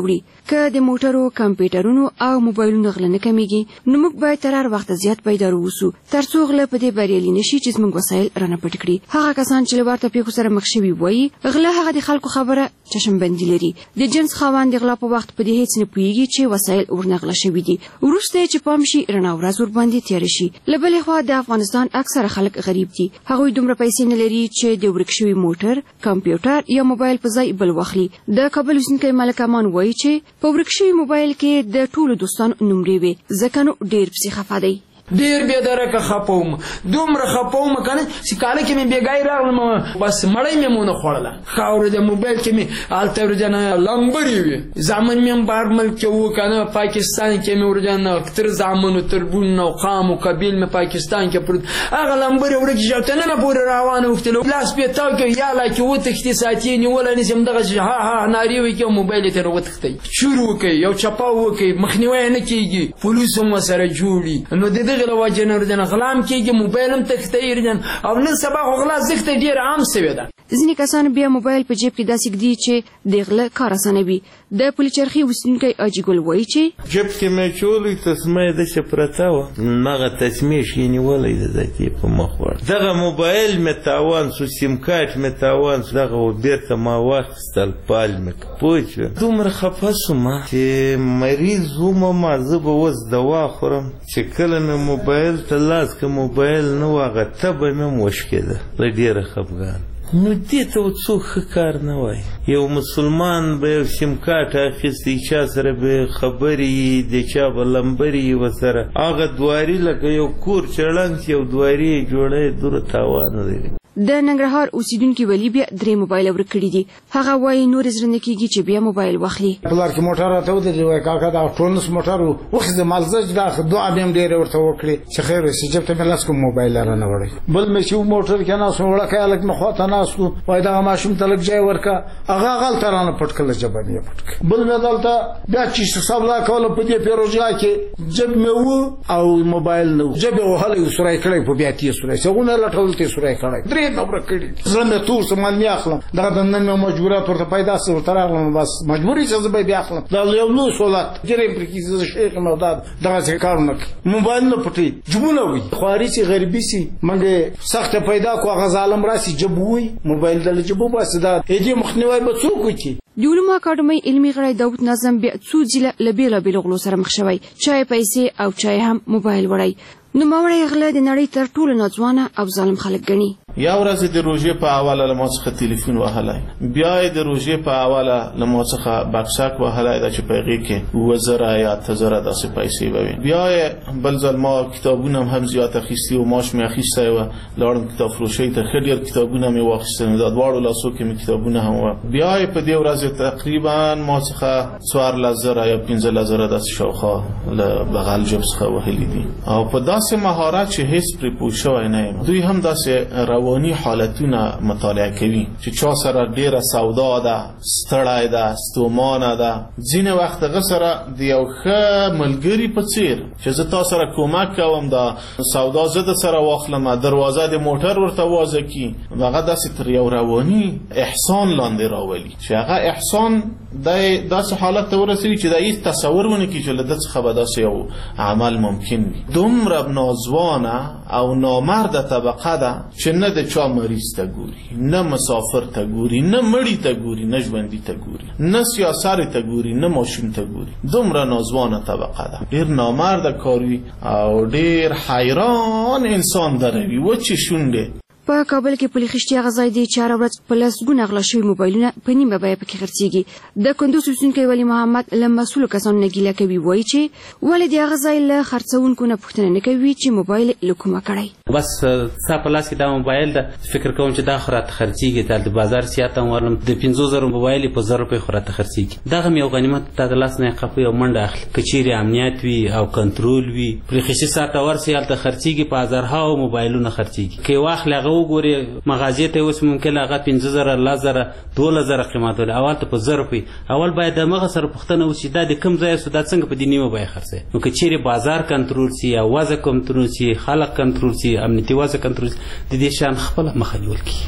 که د موټرو کمپیوټرونو او موبایلونو غله نه کمیږي نو موږ باید تر هر وخت زیات بیدار اوسو ترڅو غله په دې بریالي نشي چې زموږ وسایل رانه پټ کړي. هغه کسان چې له ورته پیښو سره مخ شوي وایي غله هغه د خلکو خبره چشمبندي لري. د جنس خاوند د غلا په وخت په دې هیڅ نه پوهیږي چې وسایل ورنه غلا شوي دي. وروسته چې پام شي رڼا ورځ ورباندې تېره شي. له بلې خوا د افغانستان اکثره خلک غریب دي. هغوی دومره پیسې نه لري چې د ورک شوي موټر کمپیوټر یا موبایل په ځای بل واخلي. د کابل اوسېدونکی ملک امان وایي چې په ورک شوي موبایل کې د ټولو دوستانو نومرې وي ځکه نو ډېر پسې خفه دی. ډیر به درکه خپوم دومره خپوم کنه چې کاله کې مې بیګای راغلم بس مړی مې مونږ خوړله خاور د موبایل کې مې الته ورجن لنګبري وي ځامن مې بار ملک وو کنه پاکستان کې مې ورجن تر ځامن تر بون او قام او قبیل مې پاکستان کې پر هغه لنګبري ورګ جوته نه پور روانه وختلو لاس په تاو کې یا لا کې وته کې ساتي نیول نه سم دغه ها ها ناری وي کې موبایل ته وروتختی شروع کوي یو چپاو کوي مخنیوي نه کیږي پولیس هم سره جوړي نو د دغه واجن ورجن غلام کېږي موبایل هم تختې ورجن او نن سبا غلا زخت ډیر عام شوی ده. ځینې کسان بیا موبایل په جیب کې داسې ږدي چې د غله کار اسانوي. د پلچرخي اوسېدونکی اجي ګل وایي چې جیب کې مې چولې تسمه د شپرتا و مغه تسمه شي نیولې د ذاتي په مخ ور دغه موبایل مې تاوان سو سیم کارت مې تاوان دغه و بیرته ما واخستل پال مې پوه دومره خفاسم چې مریض ومه ما زه وز دوا خورم چې کله مې موبایل ته لاس که موبایل نه واغه تبه مې مشکله له ډیره خفګان نو دې ته څوک ښه کار نه وای. یو مسلمان به یو سیم کارت اخیستی چا سره به خبرې د چا به لمبرې ورسره هغه دواري لکه یو کور چړنګ یو دواري جوړی دوره تاوان لري. د ننګرهار اوسېدونکي ولی بیا درې موبایل ورک کړي دي. هغه وایي نور زړه نه کېږي چې بیا موبایل واخلي. پلار کې موټر راته ودرېد وایي کاکا دا ټولنس موټر و وخت د مالزج دا دعا مې هم ډېرې ورته وکړې چې خیر وشي جب ته مې لاس کوم موبایل رانه وړی بل مې چې موټر کې ناست و وړکی هلک مې خواته ناست و وایي دغه ماشوم ته لږ ځای ورکړه هغه هغلته رانه پټ کړله جبه مې یې پټ کړه بل مې دلته بیا چې سبلا کوله په دې پیروژه کې جب مې و او موبایل نه و جب یې وهلی و سوری کړی په بیا تې سوری څغونه یې لټول ته یې سوری کړی درې مې ورک کړي زړه مې تور سو مال مې اخلم دغه د نن مې مجبورات ورته پیدا سو ورته راغلم بس مجبوري چې زه به بیا اخلم دا یو لوی سولات جرم پرې کې زه شیخ موداد دغه څه کار نه کوي موبایل نه پټي جبونه وي خواري چې غریبي سي منګه سخت پیدا کو هغه ظالم راسي جبوي موبایل د جبو بس دا دې مخنیوي به څوک کوي. د علومو اکاډمۍ علمي غړی داود ناظم بیا څو ځله له بېلابېلو غلو سره مخ شوی چای پیسې او چای هم موبایل وړی. نوموړی غله د نړۍ تر ټولو ناځوانه او ظالم خلک ګڼي. یا ورځ د روژې په حواله له ما څخه تلیفون وهلی بیا یې د روژې په حواله له ما څخه بکسک وهلی ده چې په هغې کې اووه زره یا اته زره داسې پیسې به وي. بیا یې بل ځل ما کتابونه هم زیات اخیستي و ماش مې اخیستی وه لاړم کتاب فروشۍ ته ښه ډېر کتابونه مې واخیستل نو دا دواړو لاسو کې مې کتابونه هم وه. بیا یې په دې ورځ تقریبا ما څخه څوارلس زره یا پنځلس زره داسې شاوخوا له بغل جب څخه وهلي دي او په داسې مهارت چې هیڅ پرې پوه شوی نه یم. دوی هم داسې رواني حالتونه مطالعه کوي چې چا سره ډیره سودا ده ستړی ده ستومانه ده ځینې وخت هغه سره د یو ښه ملګري په څیر چې زه تا سره کومک کوم دا سودا زه د سره واخلم دروازه د موټر ورته وازه کي هغه داسې تر یو رواني احسان لاندې راولي چې هغه احسان د داسې حالت ته ورسوي چې د هیڅ تصور ونه کړي چې له ده څخه به داسې یو عمل ممکن وي. دومره نازوانه او نامرده طبقه ده چې نه د چا مریض ته ګوري نه مسافر ته ګوري نه مړی ته ګوري نه ژوندي ته ګوري نه سیاسر ته ګوري نه ماشوم ته ګوري. دومره نازوانه طبقه ده ډېر نامرده کاروي او ډېر حیران انسان دروي وچې شونډې. په کابل کې پولي خشتي غځای دی چې هره ورځ په لسګونه غلا شوي موبایلونه په نیمه بیه پکې خرڅېږي. د کندوز اوسېدونکی ولی محمد له مسؤلو کسانو نه ګیله کوي وایي چې ولې د هغه ځای له خرڅوونکو نه پوښتنه نه کوي چې موبایل له کومه کړی. بس ستا په لاس کې دا موبایل ده فکر کوم چې دا خو راته خرڅېږي دا د بازار سیاته هم ورلم د پنځو زرو موبایل یې په زر روپۍ خو راته خرڅېږي. دغه هم یو غنیمت تا د لاس نه یې قپوي او منډه اخلي که چیرې امنیت وي او کنټرول وي پرې خشي ساعته ورسي هلته خرڅېږي په هزارهاو موبایلونه خرڅېږي که یې واخلې هغه وګورې مغازې ته اوس ممکن هغه پنځه زره لس زره دولس زره قیمت ولري اول ته په زر روپۍ اول باید د مغه سره پوښتنه وشي دا د کوم ځای سو دا څنګه په دې نیمه بیه خرڅوي. نو که چیرې بازار کنټرول سي یا وضع کنټرول سي خلک کنټرول سي امنیتي وضع کنټرول سي د دې شان خپله مخه نیول کېږي.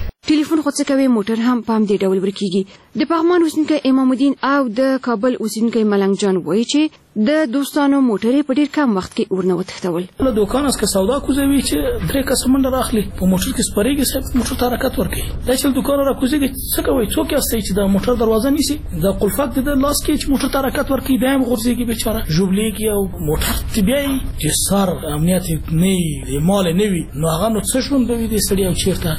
ټلیفون خو څه کوي موټر هم په همدې ډول ورکیږي د پغمان اوسیدونکی امام الدین او د کابل اوسیدونکی ملنګ جان وایي چې د دوستانو موټرې په ډېر کم وخت کې ورنه وتښتول. له دوکان څخه سودا کوزوي چې درې کس منډه راخلي په موټر کې سپریږي صاحب موټر ته حرکت ورکوي. دا چې دوکان را کوزيږي څه کوي څوک یاستئ چې د موټر دروازه نیسي د قلفک د لاس کې چې موټر ته حرکت ورکوي بیا هم غورځيږي بیچاره ژوبلېږي او موټر طبيعي چې سر امنیت نه مال نه وي نو هغه نو څه شون به وي د سړي او چیرته.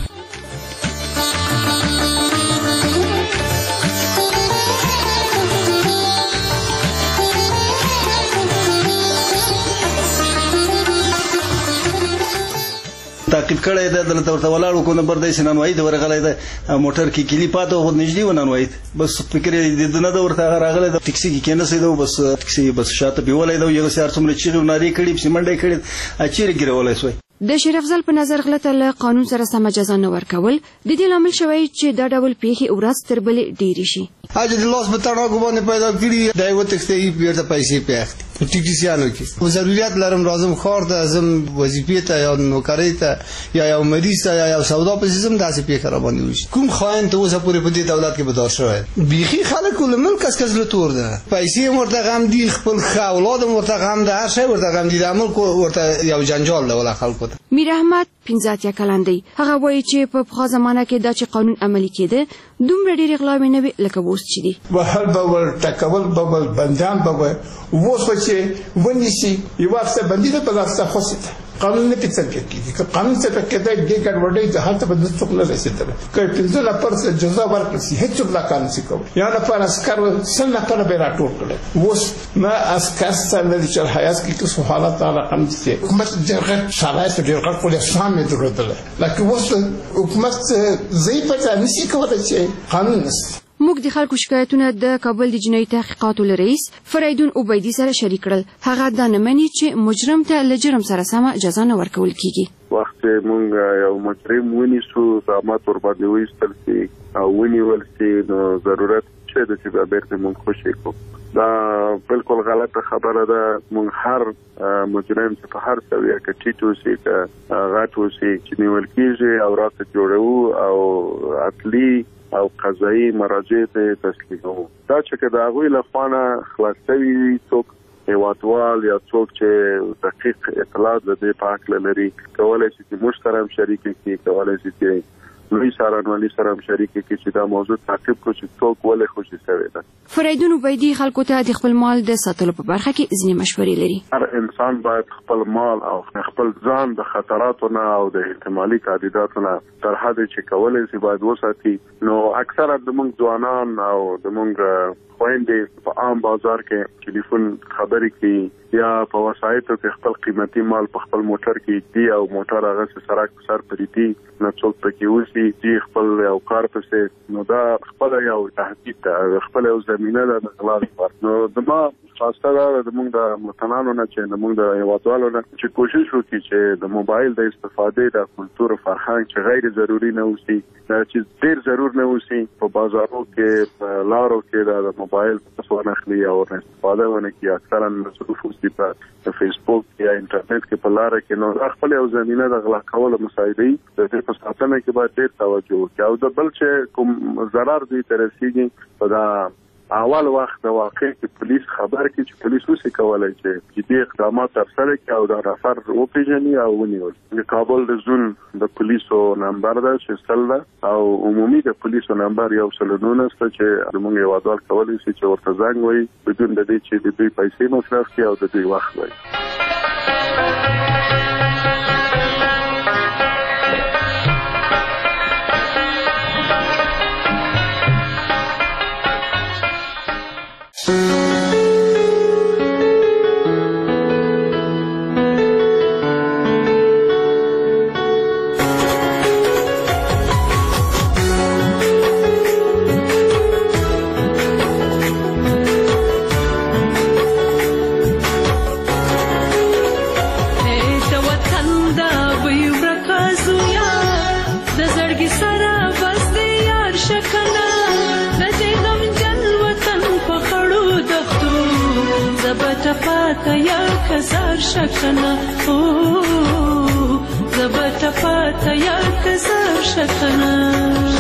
تعقیب کړی دی دلته ورته ولاړ کو نمبر دی سنن وای د ورغلی د موټر کې کلی پاتو خو نږدې ونن وای بس فکر دې د نه د ورته راغلی د ټیکسي کې کېنه سیدو بس ټیکسي بس شاته بیولای دا یو سار څومره چیغ ناری کړي په منډه کړي اچیر ګرولای سوی. د شریف زل په نظر غلطه له قانون سره سم جزا نه ورکول د دې لامل شوی چې دا ډول پیښې ورځ تر بلې ډېرې شي. اجه د لاس په تړاو باندې پیدا کړي دا یو تکستې بیرته پیسې پیاخت په ټیکسیانو کې ضرورت لرم لازم خور ته زم وظیفې ته یا نوکری ته یا یو مریض ته یا یو سودا په سیستم داسې پیښه را باندې وشي. کوم خاين ته اوسه پورې په دې دولت کې بدار شوی بيخي خلک ول ملک کس کس له تور ده پیسې ورته غم دي خپل اولاد ورته غم ده هر شی ورته غم دي د عمل کو ورته یو جنجال ده ولا خلکو ته. میر احمد پنځه اتیا کلن دی. هغه وایي چې په پخوا زمانه کې دا چې قانون عملي کېده دومره ډېرې غلاوې نه وي لکه اوس چې دي. وهل به ور ټکول به ول بندیان به اوس چې ونیسي یو وخت بندي ته په لاسته خوسته قانون نه پېڅل کېږي که قانون څه پکې دی د ګډوډۍ ته هلته به د څوک نه رسېدل که پنځه نفر جزا ورکړي شي هیڅ څوک لا کار نشي کولی یا نفر عسکر سل نفر به راټول کړي اوس نه عسکر سره د چل حیاس کې څه حالات رقم دي حکومت ډېر شالایس ډېر کار کولی سامې درلودل لکه اوس حکومت ضعیف ځای نشي کولای چې قانون نشي. موږ د خلکو شکایتونه د کابل د جنایي تحقیقاتو له رئیس فریدون عبیدي سره شریک کړل. هغه دا نه مني چې مجرم ته له جرم سره سمه جزا نه ورکول کیږي. وخت مونږ یو مجرم ونیسو زعامت ور باندې وایستل سي او ونیول سي نو ضرورت شته چې بیرته مونږ خوشی کو. دا بالکل غلطه خبره ده. مونږ هر مجرم چې په هر سویه کې ټیټ وسي که غټ وسي چې نیول کیږي او راته جوړو او اصلي او قضایي مراجع ته تسلیمو. دا چې د هغوی له خوا نه خلاص شوي وي څوک هیوادوال یا څوک چې دقیق اطلاعات د دې په هکله لري کولی شي چې موږ سره هم شریک کړي کولی شي چې لوی څارنوالي سره هم شریک کړي چې دا موضوع تعقیب کړو چې څوک ولې خوشي شوی ده. فریدون عبیدي خلکو ته د خپل مال د ساتلو په برخه کې ځینې مشورې لري. هر انسان باید خپل مال او خپل ځان د خطراتو نه او د احتمالي تهدیداتو نه تر حده چې کولی شي باید وساتي. نو اکثره زموږ ځوانان او زموږ خويندې په عام بازار کې ټلیفون خبرې کوي یا په وسایطو کې خپل قیمتي مال په خپل موټر کې دی او موټر هغه سره سر پریدي نه څوک پکې وسی چې خپل یو کار پسې نو دا خپل یو تهدید ده خپل یو زمينه ده د غلا لپاره. نو دما خاصه دا د موږ د متنانو نه چې د موږ د هیوادوالو نه چې کوشش وکړي چې د موبایل د استفادې د کلتور او فرهنګ چې غیر ضروري نه اوسي چې ډېر ضرور نه اوسي په بازارو کې په لارو کې د موبایل څخه نخلي او استفاده ونه کوي. اکثرا مصروف اوسي په فیسبوک یا انټرنیټ کې په لار کې نو خپل یو زمينه د غلا کولو مساعدي د دې په ساتنه کې باید ډېر توجه وکړي او د بل چې کوم ضرر دوی ته رسیږي په دا اول وخت د واقع کې پولیس خبر کې چې پولیس وسې کولای چې جدي اقدامات ترسره کړي او دا نفر وپیژني او ونیول. د کابل د زون د پولیسو نمبر ده چې سل ده او عمومي د پولیسو نمبر یو سل نولس ده چې موږ یو ادوال کولی شي چې ورته زنګ وایي بدون د دې چې د دوی پیسې مصرف کړي او د دوی وخت وایي. پاتا یا کزار شکنه او زبت پاتا یا کزار شکنه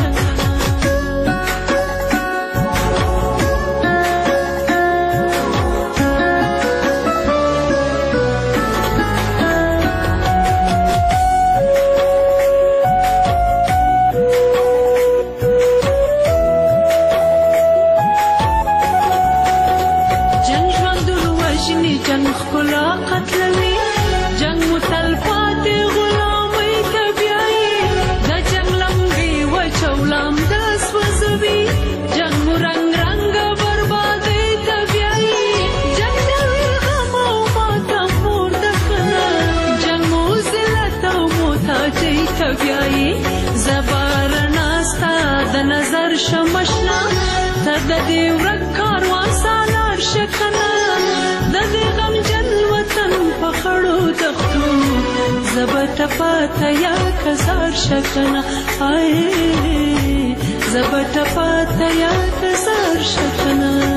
شمشنا تد دې ورک کاروان سالار شکنه د دې غم جن وطن په خړو دښتو زبت پاته یا کزار شکنه آی زبت پاته یا کزار شکنه